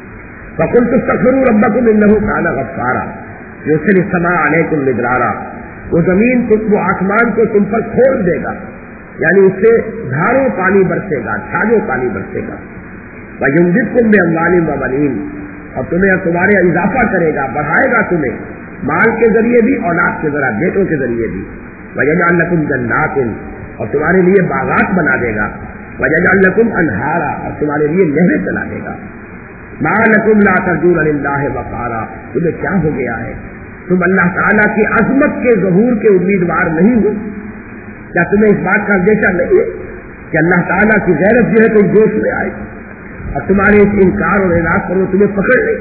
فقلت استغفروا ربکم انہ کان غفارا یرسل السماء علیکم مدرارا، وہ زمین وہ آسمان کو تم پر کھول دے گا، یعنی اس سے دھاروں پانی برسے گا، چھاجوں پانی برسے گا. وَيُمْدِدْكُمْ بِأَمْوَالٍ وَبَنِينَ، اور تمہیں تمہارے اضافہ کرے گا، بڑھائے گا تمہیں مال کے ذریعے بھی، اولاد کے ذریعے، بیٹوں کے ذریعے بھی. وَيَجْعَلْ لَكُمْ جَنَّاتٍ، اور تمہارے لیے باغات بنا دے گا. وَيَجْعَلْ لَكُمْ أَنْهَارًا، اور تمہارے لیے نہریں چلا دے گا. مَا لَكُمْ لَا تَرْجُونَ لِلَّهِ وَقَارًا، تمہیں کیا ہو گیا ہے، تم اللہ تعالیٰ کی عظمت کے ظہور کے امیدوار نہیں ہو؟ کیا تمہیں اس بات کا اندیشہ نہیں ہے کہ اللہ تعالیٰ کی غیرت جو ہے تو جوش میں آئے اور تمہارے اس انکار اور اعراض پر وہ تمہیں پکڑ لے؟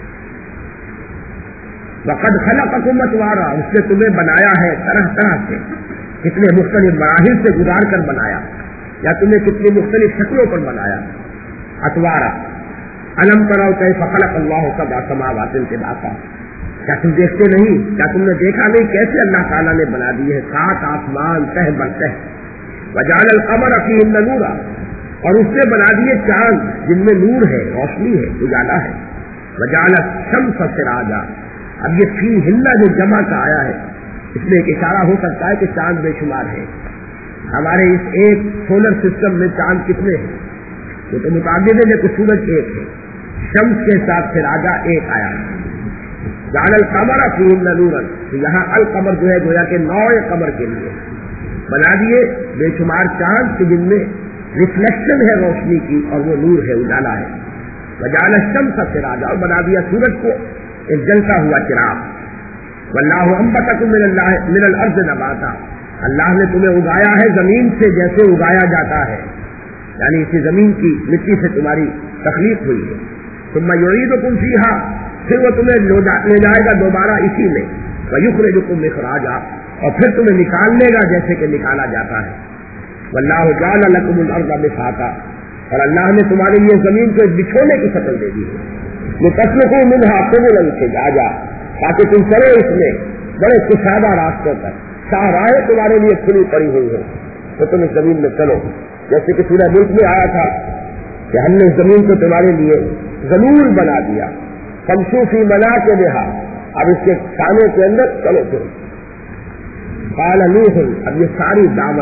وقد خلقکم اطوارا، اس نے تمہیں بنایا ہے طرح طرح سے، کتنے مختلف مراحل سے گزار کر بنایا، یا تمہیں کتنی مختلف شکلوں پر بنایا. اطوارا الم تروا کیف خلق اللہ سبع سماوات طباقا، کیا تم دیکھتے نہیں، کیا تم نے دیکھا نہیں کیسے اللہ تعالیٰ نے بنا دی ہے سات آسمان تہ بر تہ. وجعل القمر فیہن نورا، اور اس نے بنا دیے چاند جن میں نور ہے، روشنی ہے، اجالا ہے. وجعل الشمس سراجا، اب یہ فی ہلنا جو جمع کا آیا ہے اس میں ایک اشارہ ہو سکتا ہے کہ چاند بے شمار ہے. ہمارے اس ایک سولر سسٹم میں چاند کتنے ہیں؟ وہ تو متعدد ہے لیکن سورج ایک ہے. شمس کے ساتھ سراجا ایک آیا ہے. جعل القمر فیہن نورا، تو یہاں القمر جو ہے گویا کہ نوع قمر کے لیے بنا دیے بے شمار چاند کہ جن میں ریفلیکشن ہے روشنی کی اور وہ نور ہے، اجالا ہے. وجعل الشمس سراجا، اور بنا دیا سورج کو ایک جلتا ہوا چراغ. واللہ انبتکم من اللہ من الارض نباتا، اللہ نے تمہیں اگایا ہے زمین سے جیسے اگایا جاتا ہے، یعنی اسی زمین کی مٹی سے تمہاری تخلیق ہوئی ہے. ثم یعیدکم فیہا، پھر وہ تمہیں لے جائے گا دوبارہ اسی میں وَيُخْرِجُكُمْ إِخْرَاجًا، اور پھر تمہیں نکال لے گا جیسے کہ نکالا جاتا ہے. وَاللَّهُ جَعَلَ لَكُمُ الْأَرْضَ بِسَاطًا، اور اللہ نے تمہارے لیے زمین کو ایک بچھونے کی شکل دے دی ہے. لِتَسْلُكُوا مِنْهَا سُبُلًا فِجَاجًا، تاکہ تم چلو اس میں بڑے کشادہ راستوں پر، شاہراہیں تمہارے لیے کھلی پڑی ہوئی ہیں تو تم اس زمین میں چلو. جیسے کہ سورہ ملک میں آیا تھا کہ ہم نے زمین کو تمہارے لیے ضرور بنا دیا. فَامْشُوا فِي مَنَاكِبِهَا، اب اس کے کھانے کے اندر چلو پھر. قال نوح، اب یہ ساری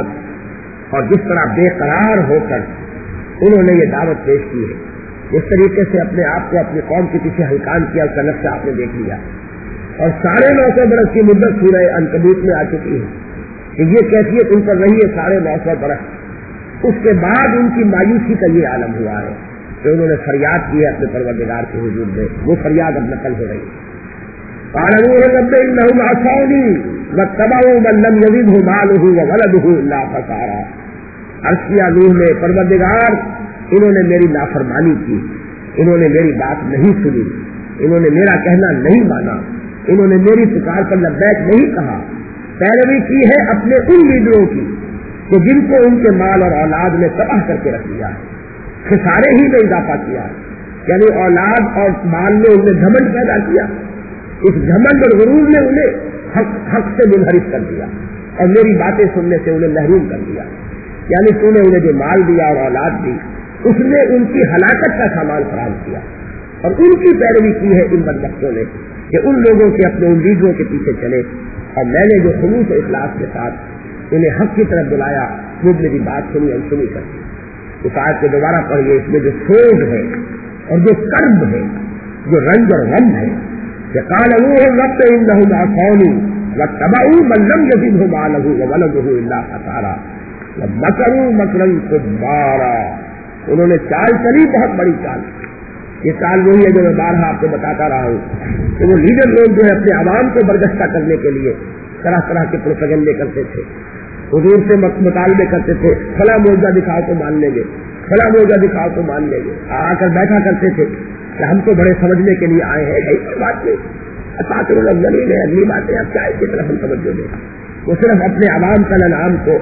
دعوت اور جس طرح بے قرار ہو کر انہوں نے یہ دعوت پیش کی ہے، اس طریقے سے اپنے آپ کو اپنی قوم کے پیچھے ہلکان کیا، اس کا نقشہ آپ نے دیکھ لیا. اور ساڑھے نو سو برس کی مدت سورہ عنکبوت میں آ چکی ہے کہ یہ کیفیت ان پر رہی ہے ساڑھے نو سو برس. اس کے بعد ان کی مایوسی کا یہ عالم ہوا ہے کہ انہوں نے فریاد کی ہے اپنے پروردگار کے حضور میں. وہ فریاد اب نقل ہو رہی ہے. قال نوح رب انهم عصوني واتبعوا من لم يزده ماله وولده الا خسارا. عرض کیا نوح نے، پروردگار انہوں نے میری نافرمانی کی، انہوں نے میری بات نہیں سنی، انہوں نے میرا کہنا نہیں مانا، انہوں نے میری پکار پر لبیک نہیں کہا، پیروی کی ہے اپنے ان لیڈروں کی کہ جن کو ان کے مال اور اولاد نے تباہ کر کے رکھ دیا ہے، خسارے ہی میں اضافہ کیا ہے. یعنی اولاد اور مال میں انہیں گھمنڈ پیدا کیا، اس گھمنڈ اور غرور نے انہیں حق, حق سے منحرف کر دیا اور میری باتیں سننے سے انہیں محروم کر دیا. یعنی تو نے انہیں جو مال دیا اور اولاد دی اس نے ان کی ہلاکت کا سامان فراہم کیا، اور ان کی پیروی کی ہے ان بدبختوں نے کہ ان لوگوں کے اپنے ان لیڈروں کے پیچھے چلے. اور میں نے جو خلوص و اخلاص کے ساتھ انہیں حق کی طرف بلایا وہ میری بات سنی اور سنی کرتی. اس آیت کو دوبارہ پڑھیے، اس میں جو سوز ہے اور جو کرب ہے، جو رنج اور غم ہے کہ قال نوح رب انهم عصوني واتبعوا من لم يزده ماله وولده الا خسارا ومكروا مكرا كبارا. انہوں نے چال چلی بہت بڑی چال. یہ چال وہی ہے جو میں بارہا آپ کو بتاتا رہا ہوں کہ وہ لیڈر لوگ جو ہے اپنے عوام کو برگشتہ کرنے کے لیے طرح طرح کے پروپیگنڈے کرتے تھے، حضور سے مطالبے کرتے تھے، فلاں معجزہ دکھاؤ تو مان لیں گے، فلاں معجزہ دکھاؤ تو مان لیں گے. آ کر بیٹھا کرتے تھے کہ ہم تو بڑے سمجھنے کے لیے آئے ہیں، ایسی بات نہیں، اطاعت الزلیل ہے، اگلی بات ہے، اب کیا اس کی طرف ہم توجہ دیں. وہ صرف اپنے عوام کا نام کو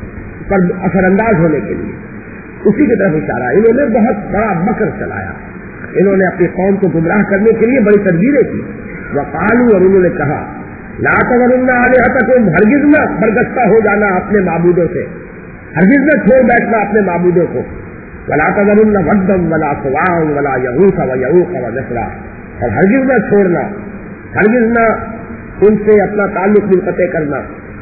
پر اثر انداز ہونے کے لیے اسی کی طرف اشارہ. انہوں نے بہت بڑا مکر چلایا، انہوں نے اپنی قوم کو گمراہ کرنے کے لیے بڑی تدبیریں کی. وقالوا، اور انہوں نے کہا لا تذرن آلہتکم، ہرگز نہ برگشتہ ہو جانا اپنے معبودوں سے، ہرگز نہ چھوڑ بیٹھنا اپنے معبودوں کو. ولا تذرن ودا ولا سواع ولا یغوث ویعوق ونسرا، اور ہرگز نہ چھوڑنا، ہرگز نہ ان سے اپنا تعلق منقطع کرنا،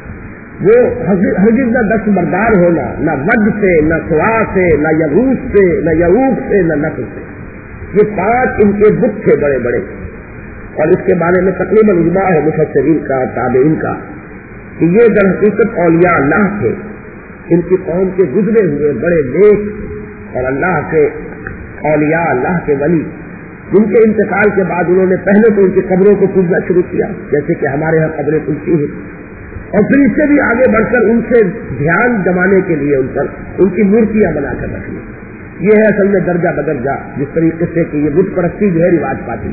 وہ ہرگز نہ دستبردار ہونا، نہ ود سے، نہ سواع سے، نہ یغوث سے، نہ یعوق سے، نہ نسر سے. یہ پانچ ان کے بت تھے بڑے بڑے، اور اس کے بارے میں تقریباً اجماع ہے مفسرین کا اور تابعین کا کہ یہ در حقیقت اولیاء اللہ تھے. ان کی قوم کے گزرے ہوئے بڑے نیک اور اللہ کے اولیاء، اللہ کے ولی، جن کے انتقال کے بعد انہوں نے پہلے تو ان کی قبروں کو پوجنا شروع کیا جیسے کہ ہمارے یہاں قبریں پوجتی ہیں، اور پھر اس سے بھی آگے بڑھ کر ان سے دھیان جمانے کے لیے ان پر ان کی مورتیاں بنا کر رکھی. یہ ہے اصل میں درجہ بدرجہ جس طریقے سے کہ یہ بت پرستی جو ہے رواج پاتی.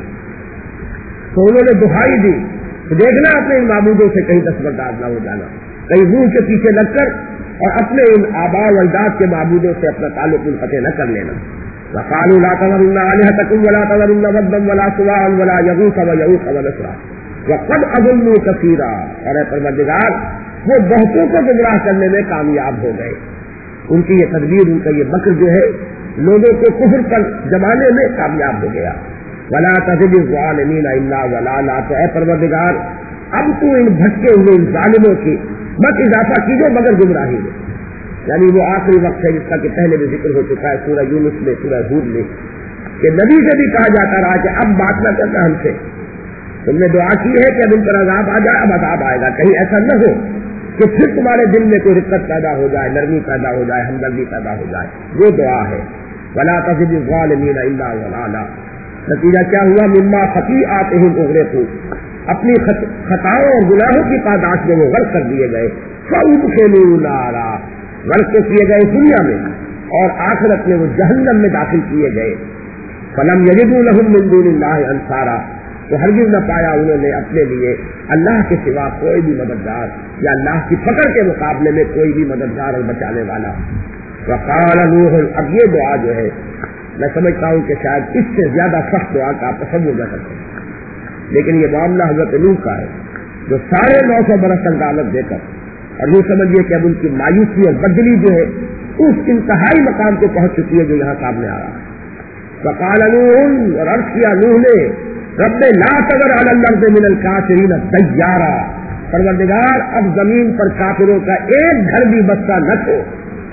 تو انہوں نے دہائی دی کہ دیکھنا اپنے ان معبودوں سے کہیں دستبردار نہ ہو جانا، کہیں منہ کے پیچھے لگ کر اور اپنے ان آباء و اجداد کے معبودوں سے اپنا تعلق منقطع نہ کر لینا. وقالوا لا تذرن آلهتكم ولا تذرن ودا ولا سواعا ولا يغوث ويعوق ونسرا وقد اضلوا كثيرا. اور اے پروردگار، وہ بہتوں کو گمراہ کرنے میں کامیاب ہو گئے. ان کی یہ تدبیر، ان کا یہ مکر جو ہے لوگوں کو کفر پر جمانے میں کامیاب ہو گیا. ولا تزد الظالمین الا ضلالا. تو اے پروردگار، اب تو ان بھٹکے ہوئے ان ظالموں کی مت اضافہ کیجو مگر گمراہی میں. یعنی وہ آخری وقت ہے جس کا کہ پہلے بھی ذکر ہو چکا ہے سورہ یونس میں، سورہ ہود میں، کہ نبی سے بھی کہا جاتا رہا کہ اب بات نہ کرنا ہم سے، تم نے دعا کی ہے کہ اب ان پر عذاب آ جائے، اب عذاب آئے گا. کہیں ایسا نہ ہو کہ پھر تمہارے دل میں کوئی رقت پیدا ہو جائے، نرمی پیدا ہو جائے، ہمدردی پیدا ہو جائے. وہ دعا ہے. ولا تزد الظالمین الا ضلالا. نتیجہ کیا ہوا؟ مما خطیئاتہم اغرقوا، اپنی خطاؤں اور گناہوں کی پاداش میں وہ غرق کر دیے گئے. فادخلوا نارا، غرق تو کیے گئے دنیا میں، اور آخرت میں وہ جہنم میں داخل کیے گئے. فلم یجدوا لهم من دون اللہ انصارا، تو ہرگز نہ پایا انہوں نے اپنے لیے اللہ کے سوا کوئی بھی مددگار یا اللہ کی پکڑ کے مقابلے میں کوئی بھی مددگار اور بچانے والا. وقال نوح, اب یہ دعا جو ہے میں سمجھتا ہوں کہ شاید اس سے زیادہ سخت دعا کا آپ تصور نہ کر سکتے, لیکن یہ معاملہ حضرت نوح کا ہے جو ساڑھے نو سو برس تک دعوت دے کر, اور یہ سمجھیے کہ اب ان کی مایوسی اور بدلی جو ہے اس انتہائی مقام کو پہنچ چکی ہے جو یہاں سامنے آ رہا ہے. وقال نوح, اور عرض کیا نوح نے, رب لا تذر علی الارض من الکافرین دیارا, پروردگار اب زمین پر کافروں کا ایک گھر بھی بسا نہ چھوڑ.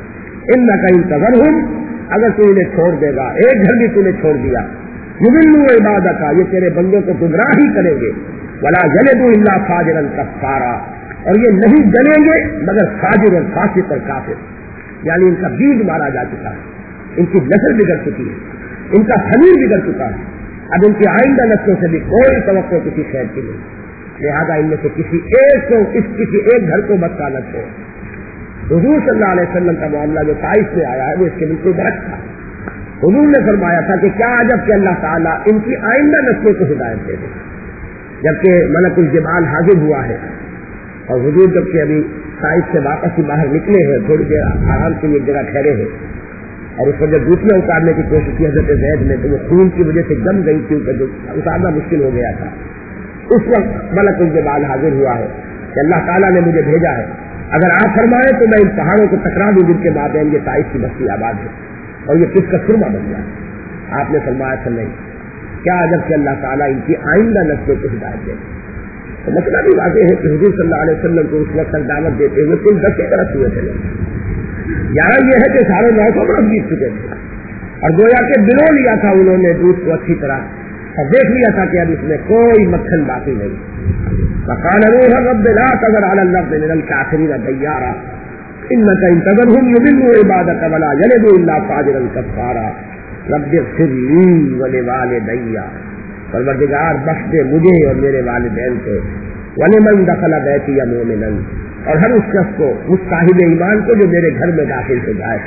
انک ان تذرہم, اگر تو انہیں چھوڑ دے گا, ایک گھر بھی تو نے چھوڑ دیا, یضلوا عبادک, یہ تیرے بندوں کو گمراہ ہی کریں گے, ولا یلدوا الا فاجرا کفارا, اور یہ نہیں جنیں گے مگر فاجر اور فاسق اور کافر, یعنی ان کا بیج مارا جا چکا ہے, ان کی نسل بگڑ چکی ہے, ان کا خمیر بگڑ چکا ہے, اب ان کی آئندہ نسلوں سے بھی کوئی توقع کسی خیر کی نہیں, لہذا ان میں سے کسی ایک کو اس کسی ایک گھر کو بچا نہ چھوڑ. حضور صلی اللہ علیہ وسلم کا معاملہ جو طائف سے آیا ہے وہ اس کے بالکل برعکس تھا. حضور نے فرمایا تھا کہ کیا عجب کہ اللہ تعالیٰ ان کی آئندہ نسلوں کو ہدایت دے دے, جبکہ ملک الجبال حاضر ہوا ہے اور حضور جبکہ ابھی طائف سے واپس ہی باہر نکلے ہیں, تھوڑی دیر آرام کے لیے ایک جگہ ٹھہرے ہیں, اور اس پر جب دوسرے اتارنے کی کوشش کی حضرت زید نے تو وہ خون کی وجہ سے جم گئی تھی, جو اتارنا مشکل ہو گیا تھا. اس وقت ملک الجبال حاضر ہوا ہے کہ اللہ تعالیٰ نے مجھے بھیجا ہے, اگر آپ فرمائیں تو میں ان پہاڑوں کو ٹکرا دوں جن کے مابین یہ طائف کی بستی آباد ہے, اور یہ کس کا سرما بن گیا. آپ نے فرمایا تھا نہیں, کیا عجب کہ اللہ تعالیٰ ان کی آئندہ نسلوں کو ہدایت دے. تو مسئلہ بھی واضح ہے کہ حضور صلی اللہ علیہ وسلم کو اس وقت تک دعوت دیتے ہوئے کل دس کی طرف ہوئے تھے. یہاں یہ ہے کہ سارے نو سو برس بیت چکے تھے, اور گویا کہ بلو لیا تھا انہوں نے دودھ کو اچھی طرح, اور دیکھ لیا تھا کہ اب اس میں کوئی مکھن باقی نہیں. وقال نوح رب لا تذر على الارض من الكافرين ديارا انك ان تذرهم يضلوا عبادك ولا يلدوا الا فاجرا كفارا رب اغفر لي ولوالدي, پروردگار بخش دے مجھے اور میرے والدین کو, ولمن دخل بیتی مؤمنا, اور ہر اس شخص کو, مستحب ایمان کو جو میرے گھر میں داخل ہو جائے,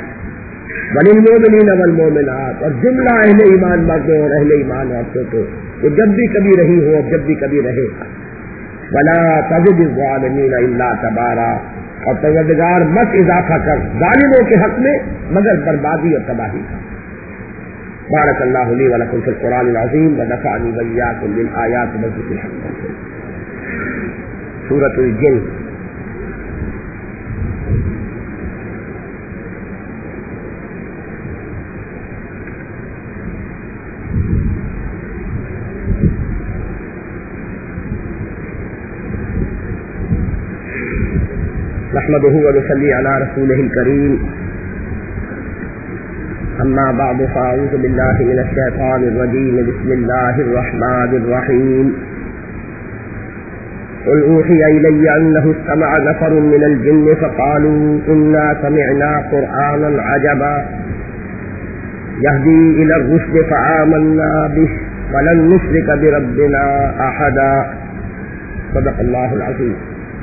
وللمؤمنین والمؤمنات, اور جملہ اہل ایمان مردوں اور اہل ایمان عورتوں کو کہ جب بھی کبھی رہی ہو جب بھی کبھی رہے, ولا تزد الظالمین الا تبارا, اور پروردگار مت اضافہ کر ظالموں کے حق میں مگر بربادی اور تباہی کا. بارک اللہ لی ولکم فی القرآن العظیم ونفعنی وإیاکم بالآیات والذکر الحکیم. سورۃ الجن. نحمده ونصلي على رسوله الكريم, أما بعد فأعوذ بالله من الشيطان الرجيم, بسم الله الرحمن الرحيم. قل أوحي إلي أنه استمع نفر من الجن فقالوا إنا سمعنا قرآنا عجبا يهدي إلى الرشد فآمنا به ولن نشرك بربنا أحدا. صدق الله العظيم.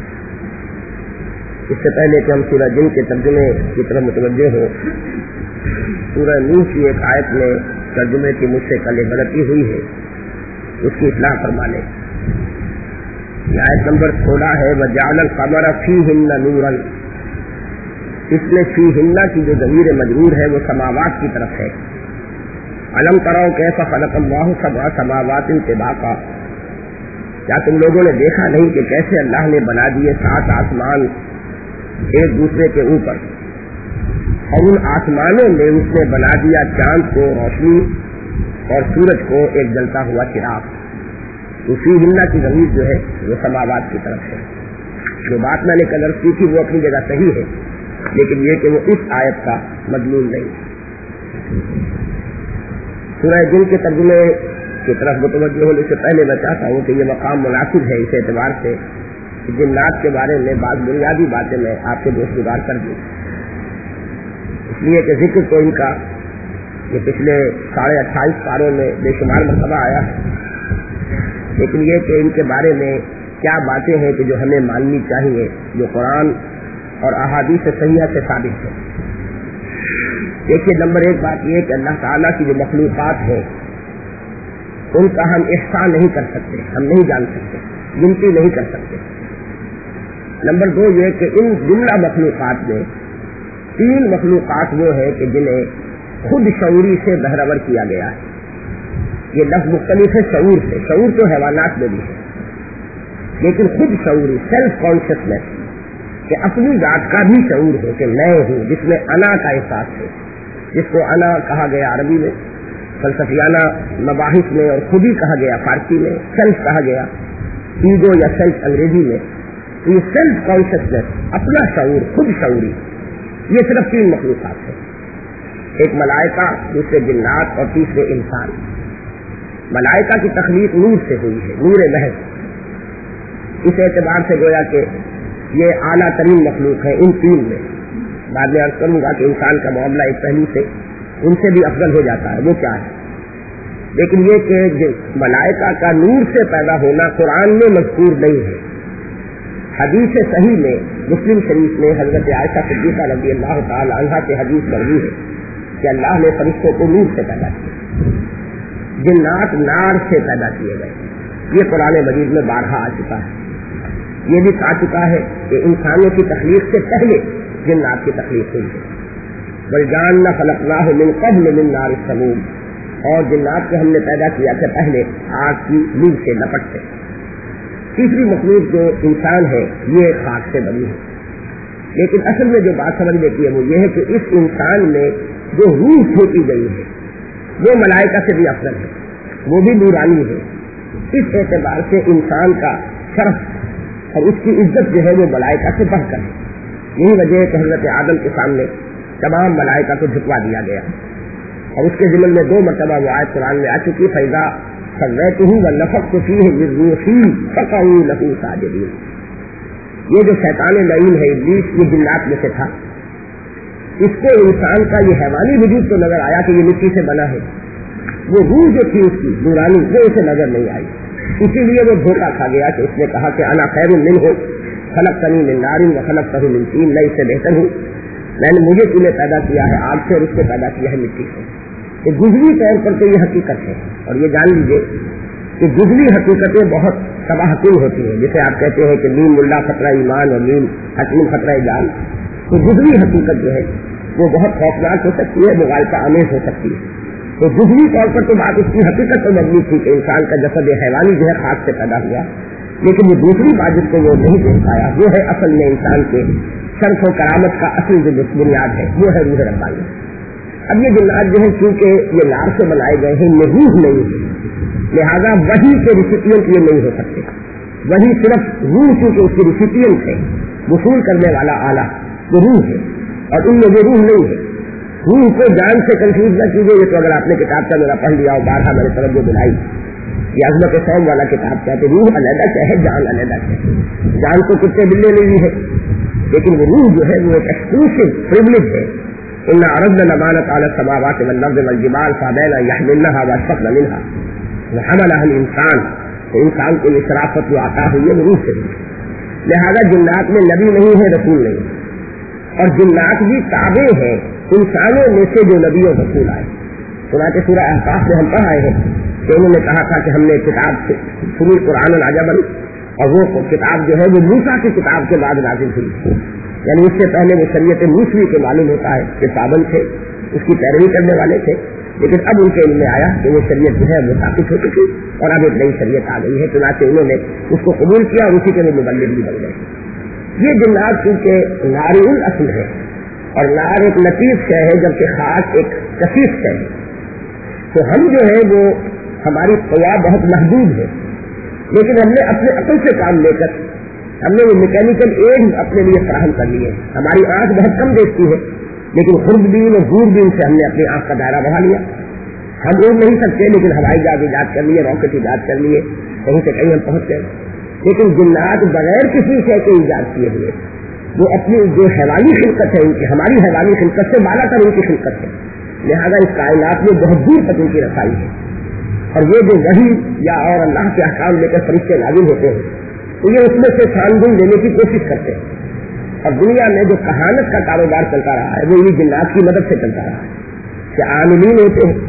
اس سے پہلے کہ ہم سورہ جن کے ترجمے کی طرف متوجہ ہو, سورہ نوح کی ایک آیت میں ترجمے کی مجھ سے کل غلطی ہوئی ہے, اس کی اصلاح فرما لیں. یہ آیت نمبر سولہ ہے, وجعل القمر فیہن نورا. اس میں فیہن کی جو ضمیر مجرور ہے وہ سماوات کی طرف ہے. الم تروا کیف خلق اللہ سبع سماوات طباقا, کیا تم لوگوں نے دیکھا نہیں کہ کیسے اللہ نے بنا دیے سات آسمان ایک دوسرے کے اوپر, اور ان آسمانوں میں اس نے بنا دیا چاند کو روشنی اور سورج کو ایک جلتا ہوا چراغ. اسی ہننا کی ضمیر جو ہے وہ سماوات کی طرف ہے. جو بات میں نے کل عرض کی تھی وہ اپنی جگہ صحیح ہے, لیکن یہ کہ وہ اس آیت کا مضمون نہیں. سورہ جن کے ترجمے کی طرف متوجہ ہونے سے پہلے میں چاہتا ہوں کہ یہ مقام مناسب ہے اس اعتبار سے جنات کے بارے میں بعض بنیادی باتیں میں آپ سے دوست گزار کر دوں, اس لیے کہ ذکر تو ان کا یہ پچھلے ساڑھے اٹھائیس پاروں میں بے شمار مرتبہ آیا ہے, لیکن یہ کہ ان کے بارے میں کیا باتیں ہیں کہ جو ہمیں ماننی چاہیے, جو قرآن اور احادیث صحیحہ سے ثابت ہے. دیکھیے, نمبر ایک بات یہ کہ اللہ تعالیٰ کی جو مخلوقات ہیں ان کا ہم احصاء نہیں کر سکتے، ہم نہیں جان سکتے، گنتی نہیں کر سکتے۔ نمبر دو یہ کہ ان جملہ مخلوقات میں تین مخلوقات وہ ہے کہ جنہیں خود شعوری سے بہرور کیا گیا ہے۔ یہ لفظ مختلف ہے شعور سے، شعور تو حیوانات میں بھی ہے، لیکن خود شعوری سیلف کانشیسنیس کہ اپنی ذات کا بھی شعور ہے کہ میں ہوں، جس میں انا کا احساس ہے، جس کو انا کہا گیا عربی میں، فلسفیانہ مباحث میں، اور خودی کہا گیا فارسی میں، سیلف کہا گیا ایگو یا سیلف انگریزی میں۔ تو یہ سیلف کانشیسنیس، اپنا شعور، خود شعوری، یہ صرف تین مخلوقات ہیں، ایک ملائکہ، دوسرے جنات اور تیسرے انسان۔ ملائکہ کی تخلیق نور سے ہوئی ہے، نور محض، اس اعتبار سے گویا کہ یہ اعلیٰ ترین مخلوق ہے ان تین میں۔ بعد میں عرض کروں گا کہ انسان کا معاملہ ایک پہلو سے ان سے بھی افضل ہو جاتا ہے، وہ کیا ہے، لیکن یہ کہ ملائکہ کا نور سے پیدا ہونا قرآن میں مذکور نہیں ہے۔ حدیث صحیح میں مسلم شریف میں حضرت عائشہ صدیقہ رضی اللہ تعالی عنہا سے حدیث مروی ہے کہ اللہ نے فرشتوں کو نور سے پیدا کیا، جنات نار سے پیدا کیے گئے۔ یہ قرآن مجید میں بارہا آ چکا ہے۔ یہ بھی کہا چکا ہے کہ انسانوں کی تخلیق سے پہلے جنات کی تخلیق ہوئی ہے۔ وَالْجَانَّ خَلَقْنَاهُ مِنْ قَبْلُ مِنْ نَارِ السَّمُومِ، اور جنات کو ہم نے پیدا کیا تھا پہلے آگ کی لو سے لپٹ سے۔ تیسری مخلوق جو انسان ہے یہ خاک سے بنی ہے، لیکن اصل میں جو بات سمجھنے کی ہے وہ یہ ہے کہ اس انسان میں جو روح پھونکی گئی ہے وہ ملائکہ سے بھی افضل ہے، وہ بھی نورانی ہے۔ اس اعتبار سے انسان کا شرف اور اس کی عزت جو ہے وہ ملائکہ سے بڑھ کر ہے۔ یہی وجہ ہے کہ حضرت آدم کے سامنے تمام ملائکہ کو جھکوا دیا گیا، اور اس کے ضمن میں دو مرتبہ وہ آیت قرآن میں آ چکی، فَإِذَا سَوَّيْتُهُ وَنَفَخْتُ فِيهِ مِن رُّوحِي فَقَعُوا لَهُ سَاجِدِينَ۔ یہ جو شیطان لعین ہے ابلیس، یہ جنات میں سے تھا، اس کو انسان کا یہ حیوانی وجود تو نظر آیا کہ یہ مٹی سے بنا ہے، وہ روح جو تھی اس کی نورانی وہ اسے نظر نہیں آئی، اسی لیے وہ دھوکہ کھا گیا کہ اس نے کہا کہ انا خیر منہ خلقتنی من نار وخلقتہ من طین، میں اس سے بہتر ہوں، میں نے مجھے تمہیں پیدا کیا ہے آگ سے اور اس کو پیدا کیا ہے مٹی سے۔ کہ جزوی طور پر تو یہ حقیقت ہے، اور یہ جان لیجیے کہ جزوی حقیقتیں بہت تباہ کن ہوتی ہیں، جسے آپ کہتے ہیں کہ نیم ملا خطرہ ایمان اور نیم حکیم خطرہ جان۔ تو جزوی حقیقت جو ہے وہ بہت خوفناک ہو سکتی ہے، مغالطہ آمیز ہو سکتی ہے۔ تو جزوی طور پر تو بات اس کی حقیقت تو مبنی تھی کہ انسان کا جسد حیوانی جو ہے خاک سے پیدا ہوا، لیکن وہ دوسری بات جس کو وہ نہیں دیکھ پایا وہ ہے اصل میں انسان کے شرف و کرامت کا اصل جو بنیاد ہے وہ ہے روح ربانی۔ اب یہ جنات جو ہے چونکہ یہ نار سے بنائے گئے ہیں، یہ روح نہیں ہے، لہذا وہی کے ریسیپینٹ یہ نہیں ہو سکتے، وہی صرف روح چونکہ اس کے ریسیپینٹ ہے، وصول کرنے والا آلہ وہ روح ہے، اور ان میں وہ روح نہیں ہے۔ روح کو جان سے کنفیوز نہ کیجیے، یہ تو اگر آپ نے کتاب کا میرا پڑھ لیا ہو، بارہا میں نے توجہ دلائی، یہ عظمت قوم والا کتاب کہتے روح علیحدہ کیا ہے، جان علیحدہ کیا ہے۔ جان کو کتے بلے نہیں بھی ہے، لیکن وہ روح جو ہے وہ ایک ایکسکلوسیو پریولیج ہے۔ اِنَّا عَرَضْنَا الْأَمَانَةَ عَلَى السَّمَاوَاتِ وَالْأَرْضِ وَالْجِبَالِ فَأَبَيْنَ أَن يَحْمِلْنَهَا وَأَشْفَقْنَ مِنْهَا وَحَمَلَهَا الْإِنسَانُ، تو انسان کو یہ شرافت جو عطا ہوئی ہے وہ روح سے ہے۔ لہذا جنات میں نبی نہیں ہے، رسول نہیں ہے، اور جنات بھی تابع ہیں انسانوں میں سے جو نبی اور رسول آئے۔ چنانچہ سورہ احقاف میں ہم پڑھ آئے ہیں کہ انہوں نے کہا تھا کہ ہم نے کتاب سے سنی قرآن عجبا، اور وہ کتاب جو ہے وہ موسیٰ کی کتاب کے بعد نازل ہوئی، یعنی اس سے پہلے وہ شریعت موسوی کے معلوم ہوتا ہے کہ پابند تھے، اس کی پیروی کرنے والے تھے، لیکن اب ان کے علم میں آیا کہ وہ شریعت جو ہے وہ ثابت ہو چکی اور اب ایک نئی شریعت آ گئی ہے، چنانچہ انہوں نے اس کو قبول کیا اور اسی کے لیے مبلغ بھی بن گئے۔ یہ جنات چونکہ نار الاصل ہے اور نار ایک لطیف شے ہے جبکہ خاص ایک کثیف شے ہے، تو ہم جو ہے وہ ہماری قوا بہت محدود ہے، لیکن ہم نے اپنے عقل سے کام لے کر ہم نے وہ میکینیکل ایڈ اپنے لیے فراہم کر لی ہے۔ ہماری آنکھ بہت کم دیکھتی ہے، لیکن خوردبین اور دوربین سے ہم نے اپنی آنکھ کا دائرہ بڑھا لیا۔ ہم اڑ نہیں سکتے لیکن ہوائی جہاز ایجاد کر لیے، راکٹ ایجاد کر لیے، کہیں سے کہیں ہم پہنچ گئے۔ لیکن جنات بغیر کسی شے کے ایجاد کیے ہوئے، وہ اپنی جو حیوانی خلقت ہے ان کی، ہماری حیوانی خلقت سے بالا تر ان کی خلقت ہے، لہذا اس کائنات میں بہت دور تک ان کی رسائی ہے۔ اور یہ جو وحی یا اور اللہ کے احکام لے کر فرشتے نازل ہوتے ہیں تو یہ اس میں سے چھان لینے کی کوشش کرتے ہیں، اور دنیا میں جو کہانت کا کاروبار چلتا رہا ہے وہ انہیں جنات کی مدد سے چلتا رہا ہے کہ عاملین ہوتے ہیں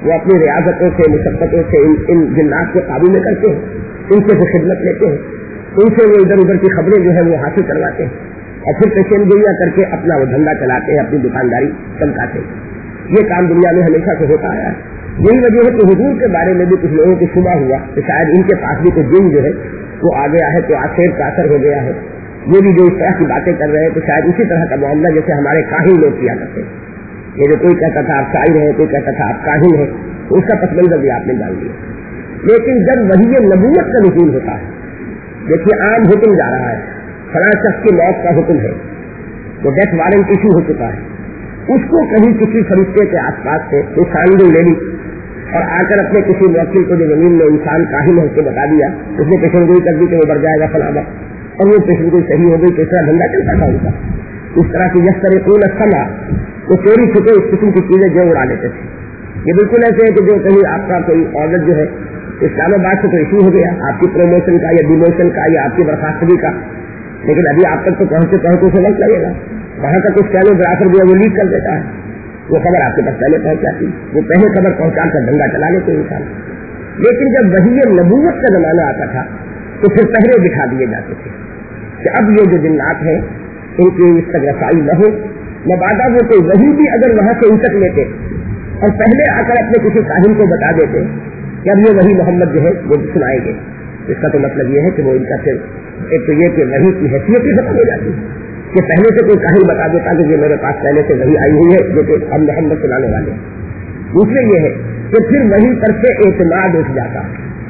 وہ اپنی ریاضتوں سے مشقتوں سے ان, ان جنات کو قابو میں کرتے ہیں، ان سے وہ خدمت لیتے ہیں، ان سے وہ ادھر ادھر کی خبریں جو ہے وہ حاصل کرواتے ہیں اور پھر پیشین گوئیاں کر کے اپنا وہ دھندا چلاتے ہیں، اپنی دکانداری چمکاتے ہیں۔ یہ کام دنیا میں ہمیشہ سے ہوتا آیا ہے۔ یہی وجہ ہے کہ حضور کے بارے میں بھی کچھ لوگوں کو شبہ ہوا کہ شاید ان کے پاس بھی کوئی دن جو ہے وہ آ گیا ہے، تو آخر کا اثر ہو گیا ہے، یہ بھی جو اس طرح کی باتیں کر رہے ہیں، تو شاید اسی طرح کا معاملہ جیسے ہمارے کاہن لوگ کیا کرتے ہیں۔ یہ جو کوئی کہتا تھا آپ شاعر ہیں، کوئی کہتا تھا آپ کاہن ہیں، تو اس کا پس منظر بھی آپ نے جان لیا۔ لیکن جب وحی نبوت کا نزول ہوتا ہے، دیکھیے عام حکم جا رہا ہے، فلاں شخص کی موت کا حکم ہے، وہ ڈیتھ وارنٹ ایشو ہو چکا ہے، اس کو کہیں کسی فرشتے کے آس پاس سے نشاندہی لے لی اور آ کر اپنے کسی موکل کو جو زمین میں انسان کاہن ہے اس کو بتا دیا، اس نے پیشن گوئی کر دی کہ وہ بڑھ جائے گا فلاں، اور وہ پیشن گوئی صحیح ہو گئی، تو اس طرح دھندا چلتا تھا ان کا۔ اس طرح کی یس طرح کون سما وہ چوری چھپے اس قسم کی چیزیں جو اڑا لیتے تھے۔ یہ بالکل ایسے ہے کہ جو کہیں آپ کا کوئی عورت جو ہے اسلام آباد سے تو ایشو ہو گیا آپ کی پروموشن کا یا ڈیموشن کا یا آپ کی برخاستگی کا، لیکن ابھی آپ تک تو پہنچتے پہنچتے سے وقت لگے گا، وہاں تک کچھ کینوگرافر جو ہے وہ لیک کر دیتا ہے، وہ خبر آپ کے پاس پہلے پہنچ جاتی، وہ پہلے خبر پہنچا کر دھندا چلا لیتے انسان۔ لیکن جب وحی نبوت کا زمانہ آتا تھا تو پھر پہلے دکھا دیے جاتے تھے کہ اب یہ جو جنات ہیں ان کی اس تک رسائی نہ ہو، مبادہ وہ کوئی وحی بھی اگر وہاں سے ان تک لیتے اور پہلے آ کر اپنے کسی کاہن کو بتا دیتے کہ اب یہ وحی محمد جو ہے وہ سنائیں گے، اس کا تو مطلب یہ ہے کہ وہ ان کا صرف ایک تو یہ کہ وحی کی حیثیت ہی ختم ہو جاتی کہ پہلے سے کوئی کاہن بتا دیتا کہ یہ میرے پاس پہلے سے وحی آئی ہوئی ہے جو کہ ہم محمد سنانے والے ہیں۔ دوسرے یہ ہے کہ پھر وحی پر سے اعتماد اٹھ جاتا،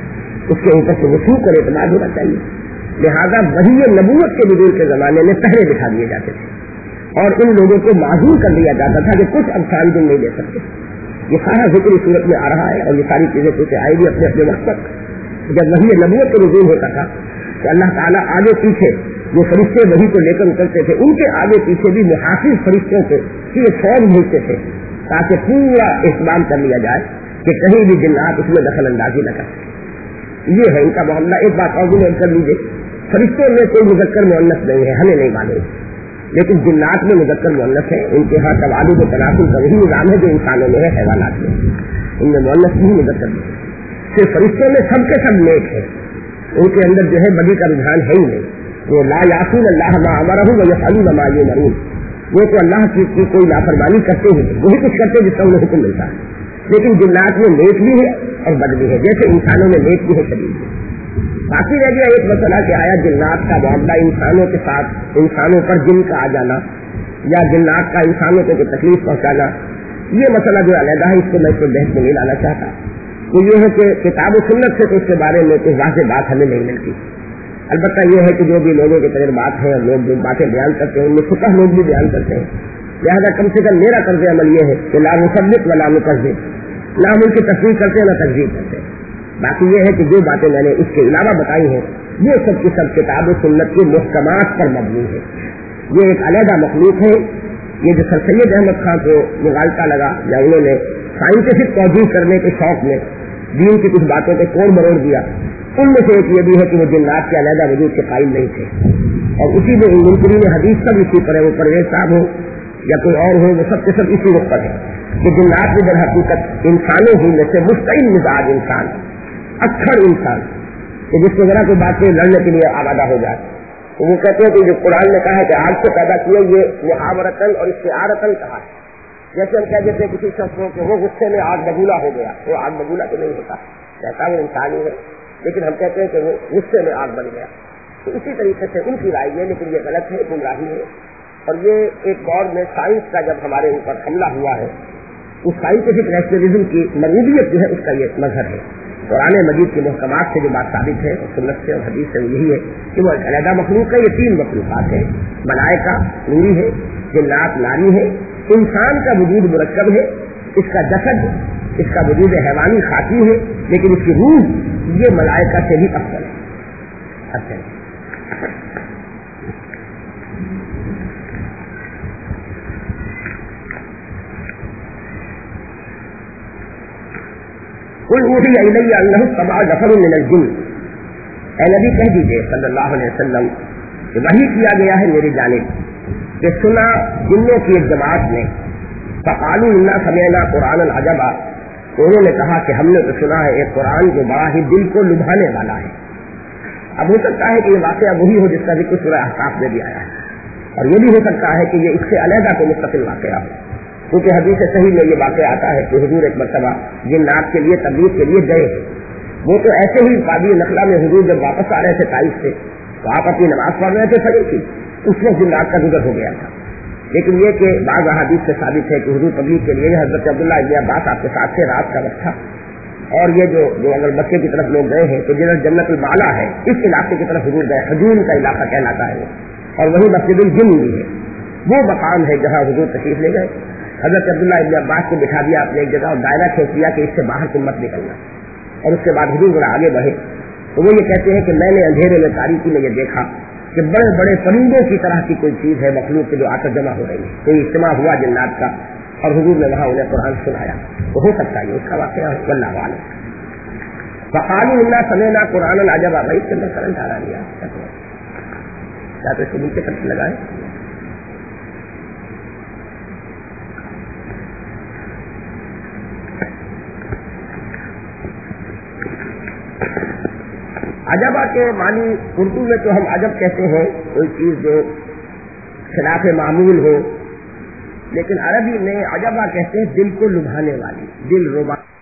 اس کے اوپر سے وثوق اور اعتماد ہونا چاہیے، لہذا وحی نبوت کے نزول کے زمانے میں پہلے دکھا دیے جاتے تھے اور ان لوگوں کو معذور کر دیا جاتا تھا کہ کچھ افسان دن نہیں دے سکتے۔ یہ سارا ذکر اس صورت میں آ رہا ہے اور یہ ساری چیزیں پیچھے آئے گی اپنے اپنے وقت پر۔ جب وحی نبوت کا نزول ہوتا تھا تو اللہ تعالیٰ آگے پیچھے جو فرشتے وحی کو لے کر اترتے تھے ان کے آگے پیچھے بھی محافظ فرشتوں کو یہ فوج بھیجتے تھے تاکہ پورا اہتمام کر لیا جائے کہ کہیں بھی جنات اس میں دخل اندازی نہ کر سکے۔ یہ ہے ان کا معاملہ۔ ایک بات اور بھی نوٹ کر لیجیے، فرشتوں میں کوئی مذکر مؤنث نہیں ہے، ہمیں نہیں معلوم، لیکن جنات میں مذکر مؤنث ہے۔ ان کے ہاں توالد و تناسل کا وہی نظام ہے جو انسانوں میں ہے، حیوانات میں ان میں مؤنث نہیں مذکر نہیں۔ صرف فرشتوں میں سب کے سب نیک ہے، ان کے اندر جو ہے بدی کا رجحان ہے ہی نہیں، وہ لا یعصون اللہ ما امرهم ویفعلون ما یؤمرون، وہ تو اللہ کی, کی کوئی نافرمانی کرتے ہیں، وہی کچھ کرتے جس کا انہیں حکم ملتا ہے۔ لیکن جنات میں نیک بھی ہے اور بد بھی ہے، جیسے انسانوں میں نیک بھی ہے شدید بھی۔ باقی رہ گیا ایک مسئلہ کہ آیا جنات کا معاملہ انسانوں کے ساتھ انسانوں پر جن کا آ جانا یا جنات کا انسانوں کو کوئی تکلیف پہنچانا، یہ مسئلہ جو علیحدہ ہے، اس کو میں اس کو بحث میں نہیں لانا چاہتا۔ تو یہ ہے کہ کتاب و سنت سے تو اس کے بارے میں کوئی واضح بات ہمیں نہیں ملتی۔ البتہ یہ ہے کہ جو بھی لوگوں کے تجربات ہیں اور لوگ جو باتیں بیان کرتے ہیں ان میں فقہ لوگ بھی بیان کرتے ہیں، لہٰذا کم سے کم میرا طرز عمل یہ ہے کہ لا مصدق ولا مکذب، نہ ہم ان کی تصدیق کرتے ہیں نہ تکذیب کرتے ہیں۔ باقی یہ ہے کہ جو باتیں میں نے اس کے علاوہ بتائی ہیں یہ سب کی سب کتاب و سنت کے محکمات پر مبنی ہے۔ یہ ایک علیحدہ مخلوق ہے، یہ جو سر سید احمد خان کو مغالطہ لگا یا انہوں نے سائنٹیفک توجیہ کرنے کے شوق میں دین کی کچھ باتوں کو توڑ مروڑ دیا، ان میں سے ایک یہ بھی ہے کہ وہ جنات کے علیحدہ وجود کے قائل نہیں تھے، اور اسی میں منکرین حدیث سب اسی پر ہے، وہ پرویز صاحب ہو یا کوئی اور ہو، وہ سب کے سب اسی وقت پر ہے کہ جنات میں در حقیقت انسانوں ہی میں سے مستقل مزاج انسان، اکثر انسان کہ جس کو ذرا کوئی بات سے لڑنے کے لیے آمادہ ہو جائے، تو وہ کہتے ہیں کہ جو قرآن نے کہا ہے کہ آگ سے پیدا کیا، یہ محاورتن اور استعارتن کہا ہے۔ جیسے ہم کہہ دیتے ہیں کسی شخص کو کہ وہ غصے میں آگ ببولا ہو گیا، وہ آگ ببولا تو نہیں ہوتا، کہتا وہ انسانی ہے، لیکن ہم کہتے ہیں کہ وہ غصے میں آگ بن گیا۔ تو اسی طریقے سے ان کی رائے ہے، لیکن یہ غلط ہے، گمراہی ہے، اور یہ ایک دور میں سائنس کا جب ہمارے اوپر حملہ ہوا ہے، اس سائنٹیفک نیشنلزم کی مربوبیت جو ہے اس کا یہ مظہر ہے۔ قرآن مجید کے محکمات سے جو بات ثابت ہے اور سنت سے اور حدیث سے یہی ہے کہ وہ ایک علیحدہ مخلوق ہے۔ یہ تین مخلوقات ہیں، ملائکہ نوری ہے، جنات ناری ہے، انسان کا وجود مرکب ہے، اس کا جسد، اس کا وجود حیوانی خاکی ہے، لیکن اس کی روح یہ ملائکہ سے بھی افضل ہے۔ اچھا قل اوحی الی انہ استمع نفر من الجن، اے نبی کہہ دیجیے صلی اللہ علیہ وسلم کہ وحی کیا گیا ہے میری جانب کہ سنا جنوں کی ایک جماعت نے، فقالوا انا سمعنا قرآنا عجبا، تو انہوں نے کہا کہ ہم نے تو سنا ہے ایک قرآن جو بڑا ہی دل کو لبھانے والا ہے. اب ہو سکتا ہے کہ یہ واقعہ وہی ہو جس کا ذکر سورہ احقاف میں بھی آیا ہے, اور یہ بھی ہو سکتا ہے کہ یہ اس سے علیحدہ کوئی مستقل واقعہ ہو, کیونکہ حدیث صحیح میں یہ واقعہ آتا ہے کہ حضور ایک مرتبہ جنات کے لیے تبلیغ کے لیے گئے ہیں. وہ تو ایسے ہی وادی نخلا میں حضور جب واپس آ رہے تھے طائف سے, تو آپ اپنی نماز پڑھ رہے تھے فجر کی, اس وقت جنات کا گزر ہو گیا تھا. لیکن یہ کہ بعض احادیث سے ثابت ہے کہ حضور تبلیغ کے لیے حضرت عبداللہ ابن عباس آپ کے ساتھ سے رات کا وقت تھا, اور یہ جو جو اگر مکے کی طرف لوگ گئے ہیں تو جنرل جنت المعلا ہے اس علاقے کی طرف حضور گئے, حجون کا علاقہ کہلاتا ہے وہ, اور وہی مسجد الجن بھی ہے, وہ مقام ہے جہاں حضور تشریف لے گئے. حضرت عبداللہ ابن عباس کو بٹھا دیا اپنے ایک جگہ اور دائرہ کھینچ دیا کہ اس سے باہر تم مت نکلنا, اور اس کے بعد حضور ذرا آگے بڑھے تو وہ یہ کہتے ہیں کہ میں نے اندھیرے میں تاریکی میں یہ دیکھا کہ بڑے بڑے پرندوں کی طرح کی کوئی چیز ہے مخلوق کے جو آ کر جمع ہو رہی ہے, کوئی اجتماع ہوا جنات کا, اور حضور نے وہاں انہیں قرآن سنایا. تو ہو سکتا ہے اس کا واقعہ واللہ اعلم. فقالوا انا سمعنا قرآنا عجبا, بھائی اس کے اندر کرنٹ آ رہا ہے کیا, تو اس کو نیچے کرتے لگائیں. عجبا کے معنی اردو میں تو ہم عجب کہتے ہیں کوئی چیز جو خلاف معمول ہو, لیکن عربی میں عجبا کہتے ہیں دل کو لبھانے والی, دل ربا.